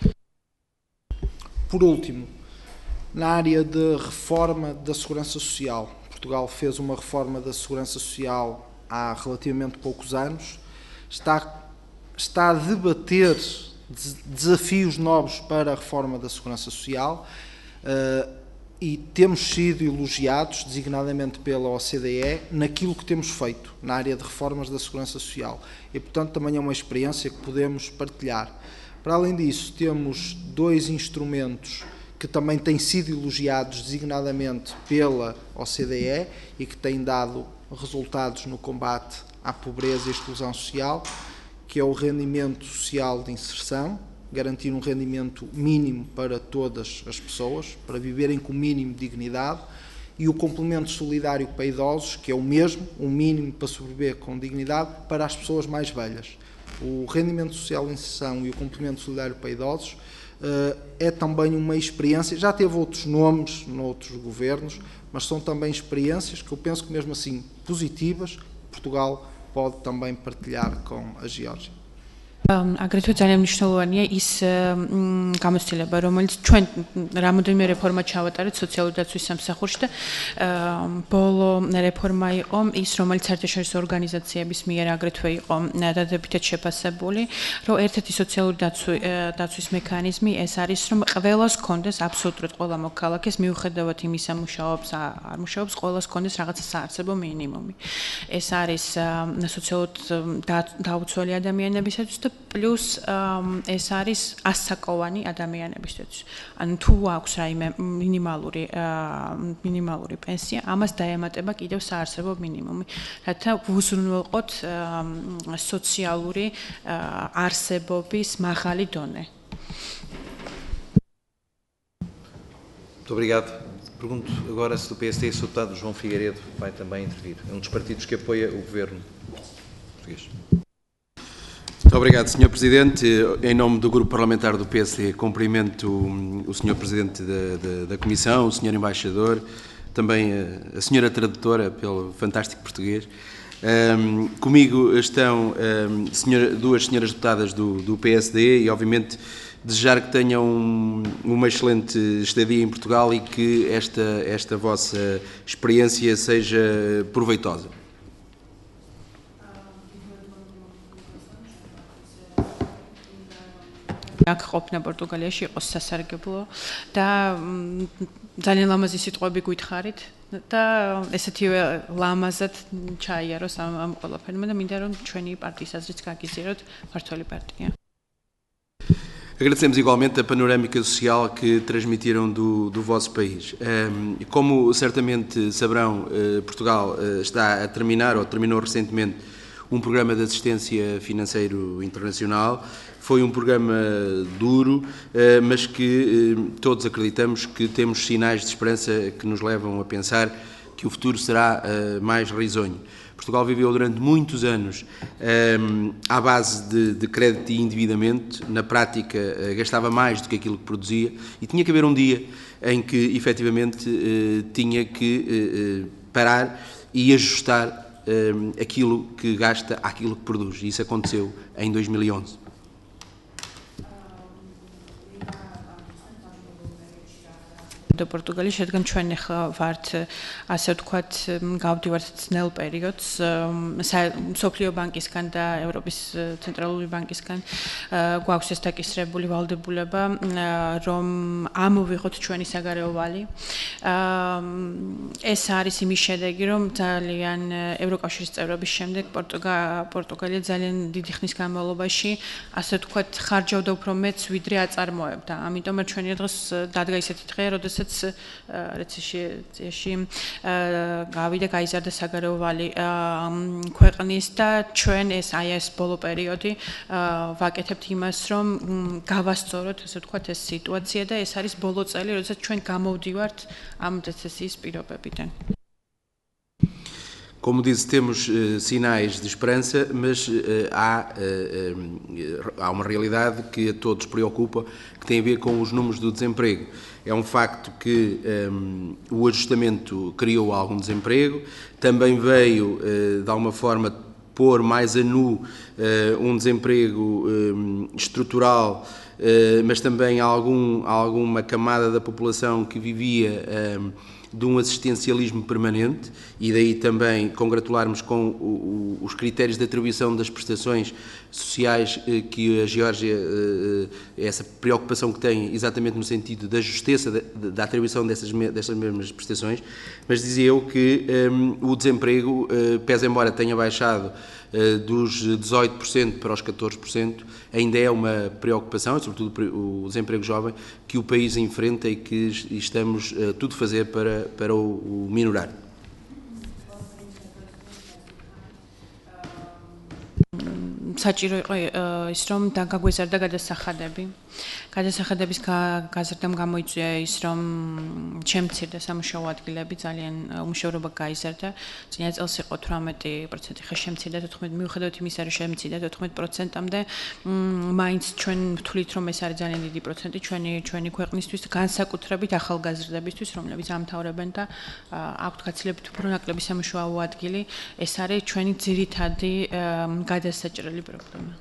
Por último, na área de reforma da segurança social, Portugal fez uma reforma da segurança social há relativamente poucos anos, está, está a debater desafios novos para a reforma da segurança social uh, e temos sido elogiados, designadamente pela O C D E, naquilo que temos feito na área de reformas da segurança social. E, portanto, também é uma experiência que podemos partilhar. Para além disso, temos dois instrumentos que também têm sido elogiados, designadamente pela O C D E, e que têm dado resultados no combate à pobreza e exclusão social, que é o rendimento social de inserção, garantir um rendimento mínimo para todas as pessoas, para viverem com o mínimo de dignidade, e o complemento solidário para idosos, que é o mesmo, um mínimo para sobreviver com dignidade para as pessoas mais velhas. O rendimento social de inserção e o complemento solidário para idosos uh, é também uma experiência, já teve outros nomes noutros governos, mas são também experiências que eu penso que mesmo assim positivas, Portugal pode também partilhar com a Geórgia. აგრეთვე ძალიან მნიშვნელოვანია ის გამოცდილება, რომელიც ჩვენ რამოდენიმე რეფორმა ჩავატარეთ სოციალური დაცვის სამსახურში და ბოლო რეფორმა იყო ის, რომელიც საერთაშორისო ორგანიზაციების მიერ აგრეთვე იყო დადებითად შეფასებული, რომ ერთ-ერთი სოციალური დაცვის მექანიზმი ეს არის, რომ ყველას კონდეს აბსოლუტურად ყველა მოქალაქეს მიუხედავად იმისა მუშაობს არ მუშაობს, ყველას კონდეს რაღაცა საარსებო მინიმუმი. ეს არის სოციალურად დაუცველი ადამიანებისათვის და პლუს ეს არის ასაკოვანი ადამიანებისთვის. ანუ თუ აქვს რაიმე მინიმალური მინიმალური პენსია, ამას დაემატება კიდევ საარსებო მინიმუმი, რათა ვუზრუნველყოთ სოციალური არსებობის მაღალი დონე. Muito obrigado. Pergunto agora se do P S D, se o deputado João Figueiredo vai também intervir. É um dos partidos que apoia o governo português. Muito obrigado, senhor Presidente. Em nome do Grupo Parlamentar do P S D, cumprimento o senhor Presidente da, da, da Comissão, o senhor Embaixador, também a, a senhora Tradutora, pelo fantástico português. Um, comigo estão um, senhora, duas senhoras deputadas do, do P S D e, obviamente, desejar que tenham um, uma excelente estadia em Portugal e que esta, esta vossa experiência seja proveitosa. აქ ყოფნა პორტუგალიაში იყოს სასარგებლო და ძალიან ლამაზი სიტყვები გითხარით და ესეთივე ლამაზად ჩაიაროს ამ ამ ყველაფერმა და მინდა რომ ჩვენი პარტიის აზრიც გაგიზიაროთ მართველი პარტია. Agradecemos igualmente a panorâmica social que transmitiram do, do vosso país. Um, como certamente saberão, uh, Portugal uh, está a terminar, ou terminou recentemente, um programa de assistência financeiro internacional. Foi um programa duro, uh, mas que uh, todos acreditamos que temos sinais de esperança que nos levam a pensar que o futuro será uh, mais risonho. Portugal viveu durante muitos anos um, à base de, de crédito e endividamento, na prática uh, gastava mais do que aquilo que produzia e tinha que haver um dia em que efetivamente uh, tinha que uh, parar e ajustar uh, aquilo que gasta àquilo que produz. E isso aconteceu em dois mil e onze. და პორტუგალიაში, რადგან ჩვენ ახლა ვართ, ასე ვთქვათ, გავდივართ ძნელ პერიოდს მსოფლიო ბანკისგან და ევროპის ცენტრალური ბანკისგან გვაქვს ეს დაკისრებული ვალდებულება, რომ ამოვიღოთ ჩვენი საგარეო ვალი. ეს არის იმის შედეგი, რომ ძალიან ევროკავშირის წევრობის შემდეგ პორტუგალია ძალიან დიდი ხნის განმავლობაში, ასე ვთქვათ, ხარჯავდა უფრო მეტს, ვიდრე აწარმოებდა. ამიტომ ჩვენი დღეს დადგა ისეთი დღე, როდესაც რეცესიაში გავიდა, გაიზარდა საგარეო ვალი ქვეყნის და ჩვენ ეს აი ეს ბოლო პერიოდი ვაკეთებთ იმას, რომ გავასწოროთ, ასე ვთქვათ, ეს სიტუაცია და ეს არის ბოლო წელი, როდესაც ჩვენ გამოვდივართ ამ რეცესიის პირობებიდან. Como disse, temos uh, sinais de esperança, mas uh, há, uh, uh, há uma realidade que a todos preocupa, que tem a ver com os números do desemprego. É um facto que um, o ajustamento criou algum desemprego, também veio, uh, de alguma forma, pôr mais a nu uh, um desemprego um, estrutural, uh, mas também algum, alguma camada da população que vivia um, de um assistencialismo permanente, e daí também congratularmos com o, o, os critérios de atribuição das prestações sociais eh, que a Geórgia, eh, essa preocupação que tem exatamente no sentido da justeza da, da atribuição dessas, dessas mesmas prestações, mas dizia eu que um, o desemprego, eh, pese embora tenha baixado eh, dos dezoito por cento para os catorze por cento, ainda é uma preocupação, sobretudo o desemprego jovem, que o país enfrenta e que estamos a tudo fazer para, para o, o minorar. საჭირო იყო ის რომ გაგვეზარდა გადასახადები. გადასახადების გაზრდამ გამოიწვია ის რომ შემცირდა სამუშაო ადგილები, ძალიან უმუშევრობა გაიზარდა. წინა წელს იყო თვრამეტი პროცენტი, ხა შემცირდა თოთხმეტი, მიუხედავად იმისა, რომ შემცირდა თოთხმეტი პროცენტამდე, მაინც ჩვენ ვთვლით რომ ეს არის ძალიან დიდი პროცენტი ჩვენი ჩვენი ქვეყნისთვის, განსაკუთრებით ახალგაზრდებისთვის, რომლებიც ამთავრებენ და აქვთ გაცილებით უფრო ნაკლები სამუშაო ადგილი. ეს არის ჩვენი ძირითადი გადასაჭრელი problema.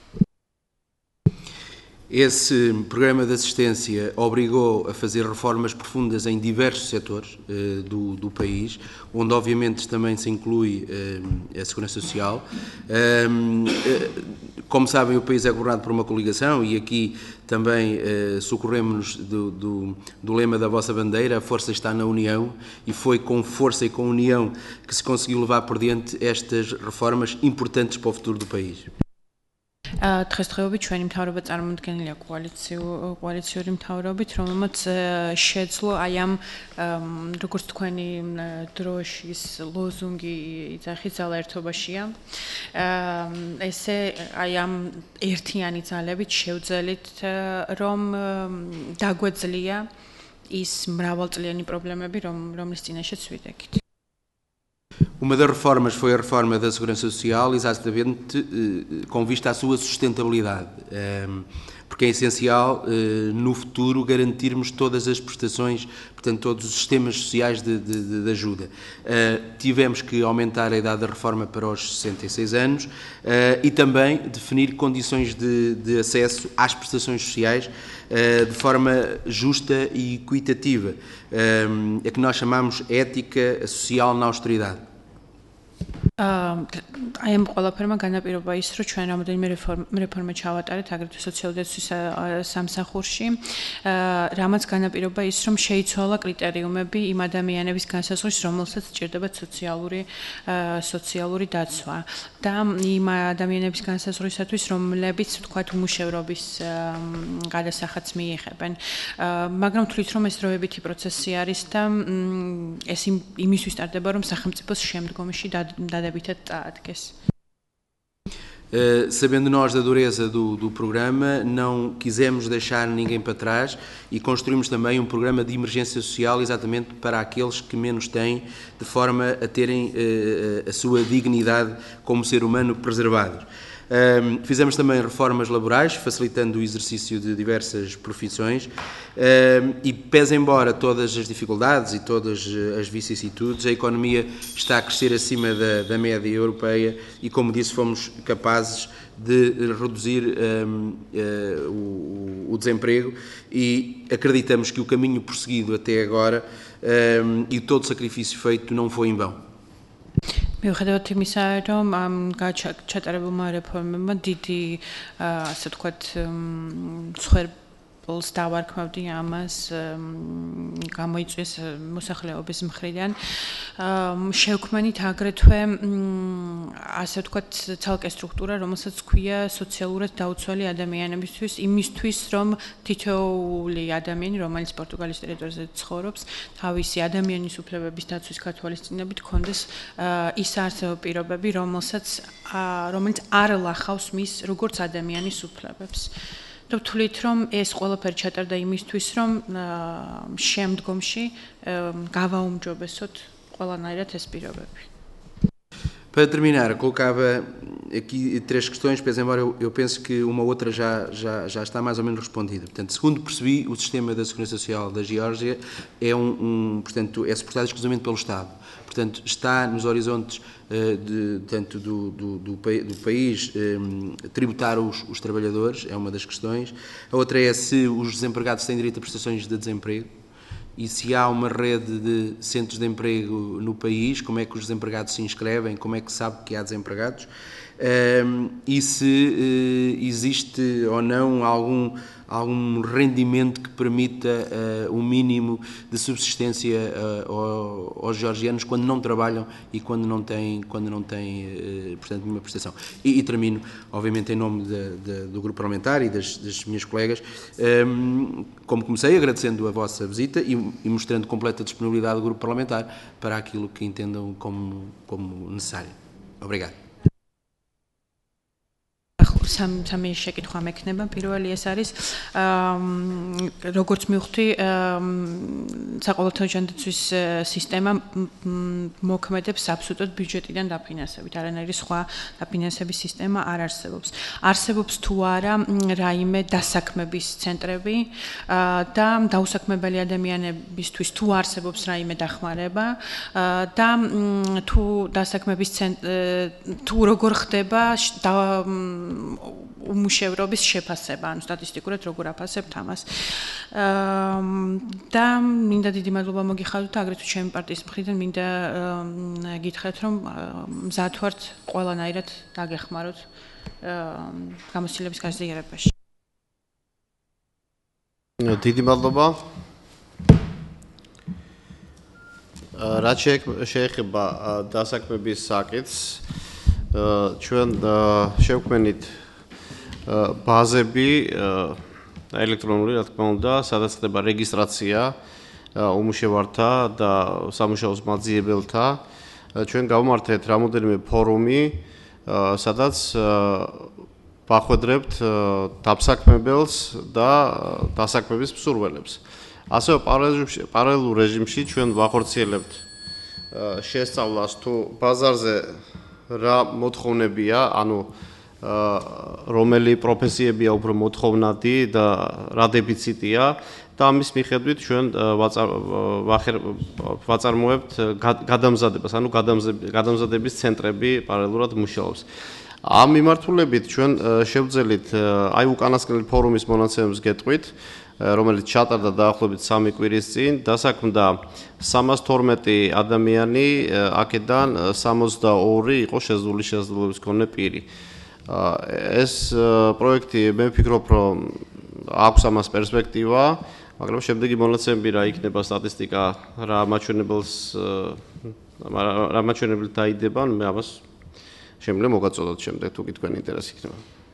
Esse programa de assistência obrigou a fazer reformas profundas em diversos setores uh, do, do país, onde obviamente também se inclui uh, a segurança social. Um, uh, como sabem, o país é governado por uma coligação e aqui também uh, socorremos-nos do, do, do lema da vossa bandeira, a força está na união, e foi com força e com união que se conseguiu levar por diante estas reformas importantes para o futuro do país. დღესდღეობით ჩვენი მთავრობა წარმოდგენილია კოალიციური მთავრობით, რომელმაც შეძლო აი ამ როგორც თქვენი დროშის ლოზუნგი იძახი ძალა ერთობაშია. ესე აი ამ ერთიანი ძალებით შევძელით რომ დაგვეძლია ის მრავალწლიანი პრობლემები, რომლის წინაშეც ვიდექით. Uma das reformas foi a reforma da Segurança Social, exatamente eh, com vista à sua sustentabilidade, eh, porque é essencial eh, no futuro garantirmos todas as prestações, portanto todos os sistemas sociais de, de, de ajuda. Eh, tivemos que aumentar a idade da reforma para os sessenta e seis anos eh, e também definir condições de, de acesso às prestações sociais eh, de forma justa e equitativa, eh, a que nós chamamos ética social na austeridade. აი ამ ყველაფერმა განაპირობა ის, რომ ჩვენ რამოდენიმე რეფორმა ჩავატარეთ აგრეთვე სოციალურ სამსახურში, რამაც განაპირობა ის, რომ შეიცვალა კრიტერიუმები იმ ადამიანების განსაზღვრის, რომელსაც სჭირდებათ სოციალური სოციალური დაცვა და იმ ადამიანების განსაზღვრისათვის, რომლებიც თქვათ უმუშევრობის გადასახადს მიიღებენ. მაგრამ თვლით, რომ ეს დროებითი პროცესი არის და ეს იმისთვის ტარდება, რომ სახელმწიფოს შემდგომში დადებითად წაადგეს. Uh, sabendo nós da dureza do, do programa, não quisemos deixar ninguém para trás e construímos também um programa de emergência social exatamente para aqueles que menos têm, de forma a terem uh, a sua dignidade como ser humano preservados. Um, fizemos também reformas laborais, facilitando o exercício de diversas profissões um, e, pese embora todas as dificuldades e todas as vicissitudes, a economia está a crescer acima da, da média europeia e, como disse, fomos capazes de reduzir um, uh, o, o desemprego e acreditamos que o caminho prosseguido até agora um, e todo o sacrifício feito não foi em vão. მიუხედავად იმისა, რომ ამ ჩატარებულმა რეფორმებმა დიდი, ასე ვთქვათ, მსხვერპლს დავარქმევდი ამას, გამოიწვიეს მოსახლეობის მხრიდან. შევქმნით აგრეთვე, ასე ვთქვათ, ცალკე სტრუქტურა, რომელსაც ჰქვია სოციალურად დაუცველი ადამიანებისთვის, იმისთვის, რომ თითოეული ადამიანი, რომელიც პორტუგალიის ტერიტორიაზე ცხოვრობს, თავისი ადამიანის უფლებების დაცვის გათვალისწინებით კონდეს ის არსებო პირობები, რომელსაც რომელიც არ ლახავს მის როგორც ადამიანის უფლებებს. და ვთვლით, რომ ეს ყველაფერი ჩატარდა იმისთვის, რომ შემდგომში გავაუმჯობესოთ ყველანაირად ეს პირობები. Para terminar, colocava aqui três questões, pois embora eu, eu penso que uma outra já, já, já está mais ou menos respondida. Portanto, segundo percebi, o sistema da Segurança Social da Geórgia é, um, um, portanto, é suportado exclusivamente pelo Estado. Portanto, está nos horizontes uh, de, tanto do, do, do, do país um, tributar os, os trabalhadores, é uma das questões. A outra é se os desempregados têm direito a prestações de desemprego. E se há uma rede de centros de emprego no país, como é que os desempregados se inscrevem, como é que se sabe que há desempregados, um, e se uh, existe ou não algum, algum rendimento que permita uh, um mínimo de subsistência uh, aos georgianos quando não trabalham e quando não têm, quando não têm uh, portanto, nenhuma prestação. E, e termino, obviamente, em nome de, de, do grupo parlamentar e das, das minhas colegas, um, como comecei, agradecendo a vossa visita e, e mostrando completa disponibilidade do grupo parlamentar para aquilo que entendam como, como necessário. Obrigado. სამი შეკითხვა მექნება. პირველი ეს არის, როგორც მივხვდი, საყოველთაო ჯანდაცვის სისტემა მოქმედებს აბსოლუტურად ბიუჯეტიდან დაფინანსებით. არანაირი სხვა დაფინანსების სისტემა არ არსებობს. არსებობს თუ არა რაიმე დასაქმების ცენტრები და დაუსაქმებელი ადამიანებისთვის თუ არსებობს რაიმე დახმარება და თუ დასაქმების თუ როგორ ხდება უმუშევრობის შეფასება, ანუ სტატისტიკურად როგორ აფასებთ ამას. და მინდა დიდი მადლობა მოგიხადოთ და აგრეთვე ჩემი პარტიის მხრიდან მინდა გითხრათ, რომ მზად ვართ ყველანაირად დაგეხმაროთ გამოცდილების გაზიარებაში. დიდი მადლობა. რაც შეეხება დასაქმების საკითხს, ჩვენ შევქმნით ბაზები ელექტრონული, რა თქმა უნდა, სადაც ხდება რეგისტრაცია უმუშევართა და სამუშაოს მაძიებელთა. ჩვენ გავმართეთ რამოდენიმე ფორუმი, სადაც ვახვედრებთ დაბსაქმებელს და დასაქმების მსურველებს. ასევე პარალელურ რეჟიმში ჩვენ ვახორციელებთ შესწავლას თუ ბაზარზე რა მოთხოვნებია, ანუ რომელი პროფესიებია უფრო მოთხოვნადი და რა დეფიციტია და ამის მიხედვით ჩვენ ვაწარმოებთ გადამზადებას, ანუ გადამზადების ცენტრები პარალელურად მუშაობს. ამ მიმართულებით ჩვენ შევძელით აი უკანასკნელი ფორუმის მონაცემებს გეტყვით, რომელიც ჩატარდა დაახლოებით სამი კვირის წინ, დასაქმდა სამას თორმეტი ადამიანი, აქედან სამოცდაორი იყო შესული შესაძლებლობის მქონე პირი. ეს პროექტი მე ვფიქრობ, რომ აქვს ამას პერსპექტივა, მაგრამ შემდეგი მონაცემები რა იქნება სტატისტიკა, რა მაჩვენებელს რა მაჩვენებლით დაიდება, მე ამას შემიძლია მოგაწოდოთ შემდეგ თუ კი თქვენი ინტერესი იქნება.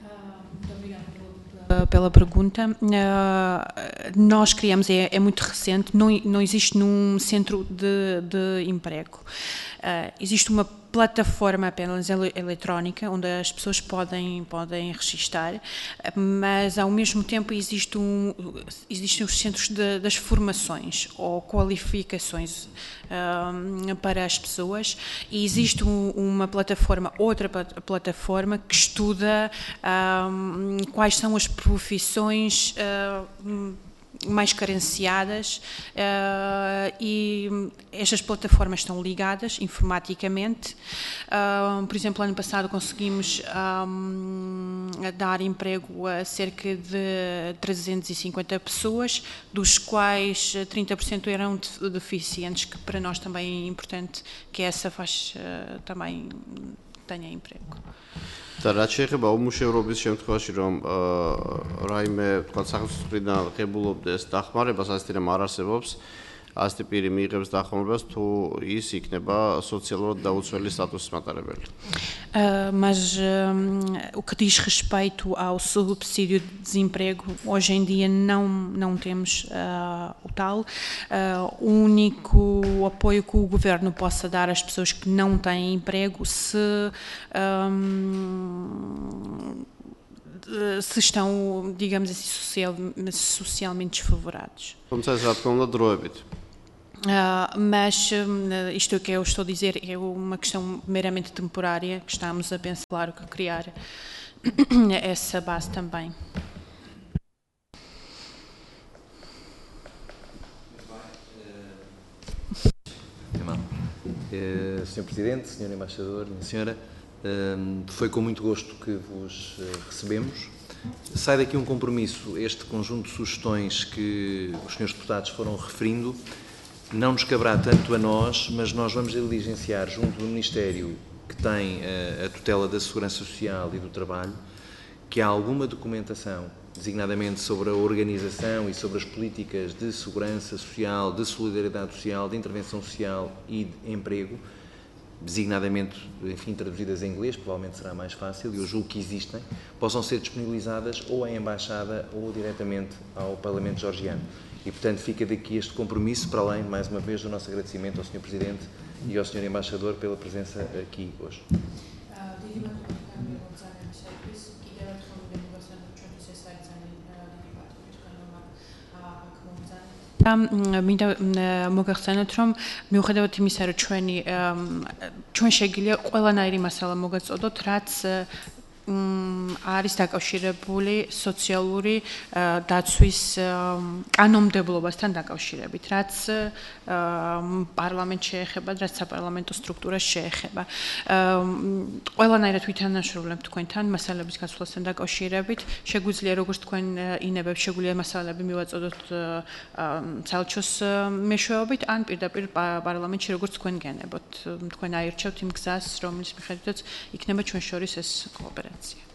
Pela pergunta. Nós criamos, é, é muito recente, não, não existe num centro de, de emprego. Uh, existe uma plataforma apenas eletrónica onde as pessoas podem, podem registar, mas ao mesmo tempo existe um, existem os centros de, das formações ou qualificações um, para as pessoas e existe um, uma plataforma, outra plataforma que estuda um, quais são as profissões uh, mais carenciadas uh, e estas plataformas estão ligadas informaticamente. Uh, por exemplo, ano passado conseguimos um, dar emprego a cerca de trezentas e cinquenta pessoas, dos quais trinta por cento eram deficientes, que para nós também é importante que essa faixa uh, também tenha emprego. და რაც შეეხება უმუშევრობის შემთხვევაში, რომ რაიმე თქვა სახელმწიფოს მხრიდან ღებულობდეს დახმარებას, ასეთი რამ არ არსებობს, ასეთი პირი მიიღებს დახმარებას თუ ის იქნება სოციალურად დაუცველი სტატუსის მატარებელი. Mas o que diz respeito ao subsídio de desemprego, hoje em dia não não temos o tal. O único apoio que o governo possa dar às pessoas que não têm emprego se se estão, digamos assim, social, socialmente desfavorados. თუმცა ეს რა თქმა უნდა დროებით. Uh, mas uh, isto que eu estou a dizer é uma questão meramente temporária, que estamos a pensar, claro, que criar essa base também. Uh, senhor Presidente, senhor Embaixador, minha senhora, uh, foi com muito gosto que vos uh, recebemos. Sai daqui um compromisso, este conjunto de sugestões que os senhores deputados foram referindo, não nos caberá tanto a nós, mas nós vamos diligenciar junto do Ministério que tem a, a tutela da Segurança Social e do Trabalho, que há alguma documentação, designadamente sobre a organização e sobre as políticas de segurança social, de solidariedade social, de intervenção social e de emprego, designadamente, enfim, traduzidas em inglês, provavelmente será mais fácil, e eu julgo que existem, possam ser disponibilizadas ou à Embaixada ou diretamente ao Parlamento georgiano. E, portanto, fica daqui este compromisso, para além, mais uma vez, do nosso agradecimento ao senhor Presidente e ao senhor Embaixador pela presença aqui hoje. მინდა მოგახსენოთ, რომ მიუხედავად იმისა, რომ ჩვენი ჩვენ შეგვიძლია ყველანაირი მასალა მოგაწოდოთ, რაც არის დაკავშირებული სოციალური დაცვის კანონმდებლობასთან დაკავშირებით, რაც პარლამენტს შეეხება, რაც საპარლამენტო სტრუქტურას შეეხება. ყველანაირად ვითანაშრომლებთ თქვენთან მასალების გაცვლასთან დაკავშირებით. შეგვიძლია, როგორც თქვენ ინებებს, შეგვიძლია მასალები მივაწოდოთ საელჩოს მეშვეობით, ან პირდაპირ პარლამენტში, როგორც თქვენ გენებოთ. თქვენ აირჩევთ იმ გზას, რომლის მიხედვითაც იქნება ჩვენ შორის ეს კოოპერაცია.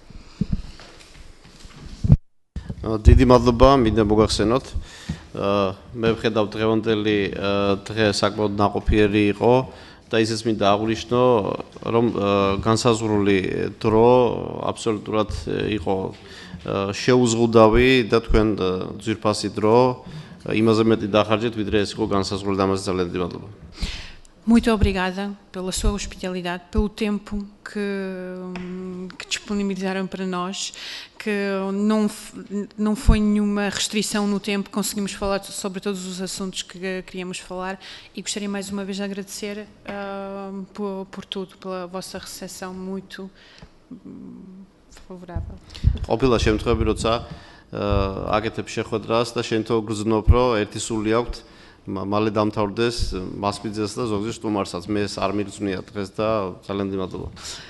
დიდი მადლობა, მინდა მოგახსენოთ. მე ვხედავ დღევანდელი დღე საკმაოდ ნაყოფიერი იყო და ისიც მინდა აღვნიშნო, რომ განსაზღვრული დრო აბსოლუტურად იყო შეუზღუდავი და თქვენ ძვირფასი dro იმაზე მეტი დახარჯეთ, ვიდრე ეს იყო განსაზღვრული და ამაზე ძალიან დიდი მადლობა. Muito obrigada pela sua hospitalidade, pelo tempo que, que disponibilizaram para nós, que não, não foi nenhuma restrição no tempo, conseguimos falar sobre todos os assuntos que queríamos falar e gostaria mais uma vez de agradecer uh, por, por tudo, pela vossa recepção muito favorável. ყოფილა შემთხვევები, როცა აკეთებ შეხვედრას და შენ თო გრძნობ, რომ ერთი სული აქვს მალე დამთავრდეს მასპიძეს და ზოგჯერ სტუმარსაც. მე ეს არ მიგზვნია დღეს და ძალიან დიდი მადლობა.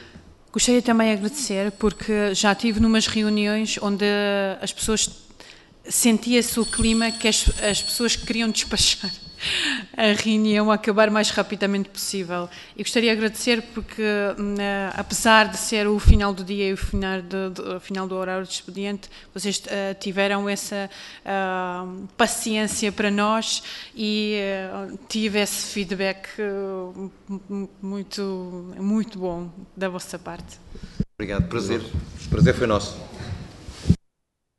Gostaria também de agradecer porque já tive numas reuniões onde as pessoas sentia-se o clima que as, as pessoas queriam despachar a reunião, acabar o mais rapidamente possível. E gostaria de agradecer porque, uh, apesar de ser o final do dia e o final, de, de, o final do horário de expediente, vocês uh, tiveram essa uh, paciência para nós e uh, tive esse feedback uh, muito, muito bom da vossa parte. Obrigado, prazer. O prazer foi nosso.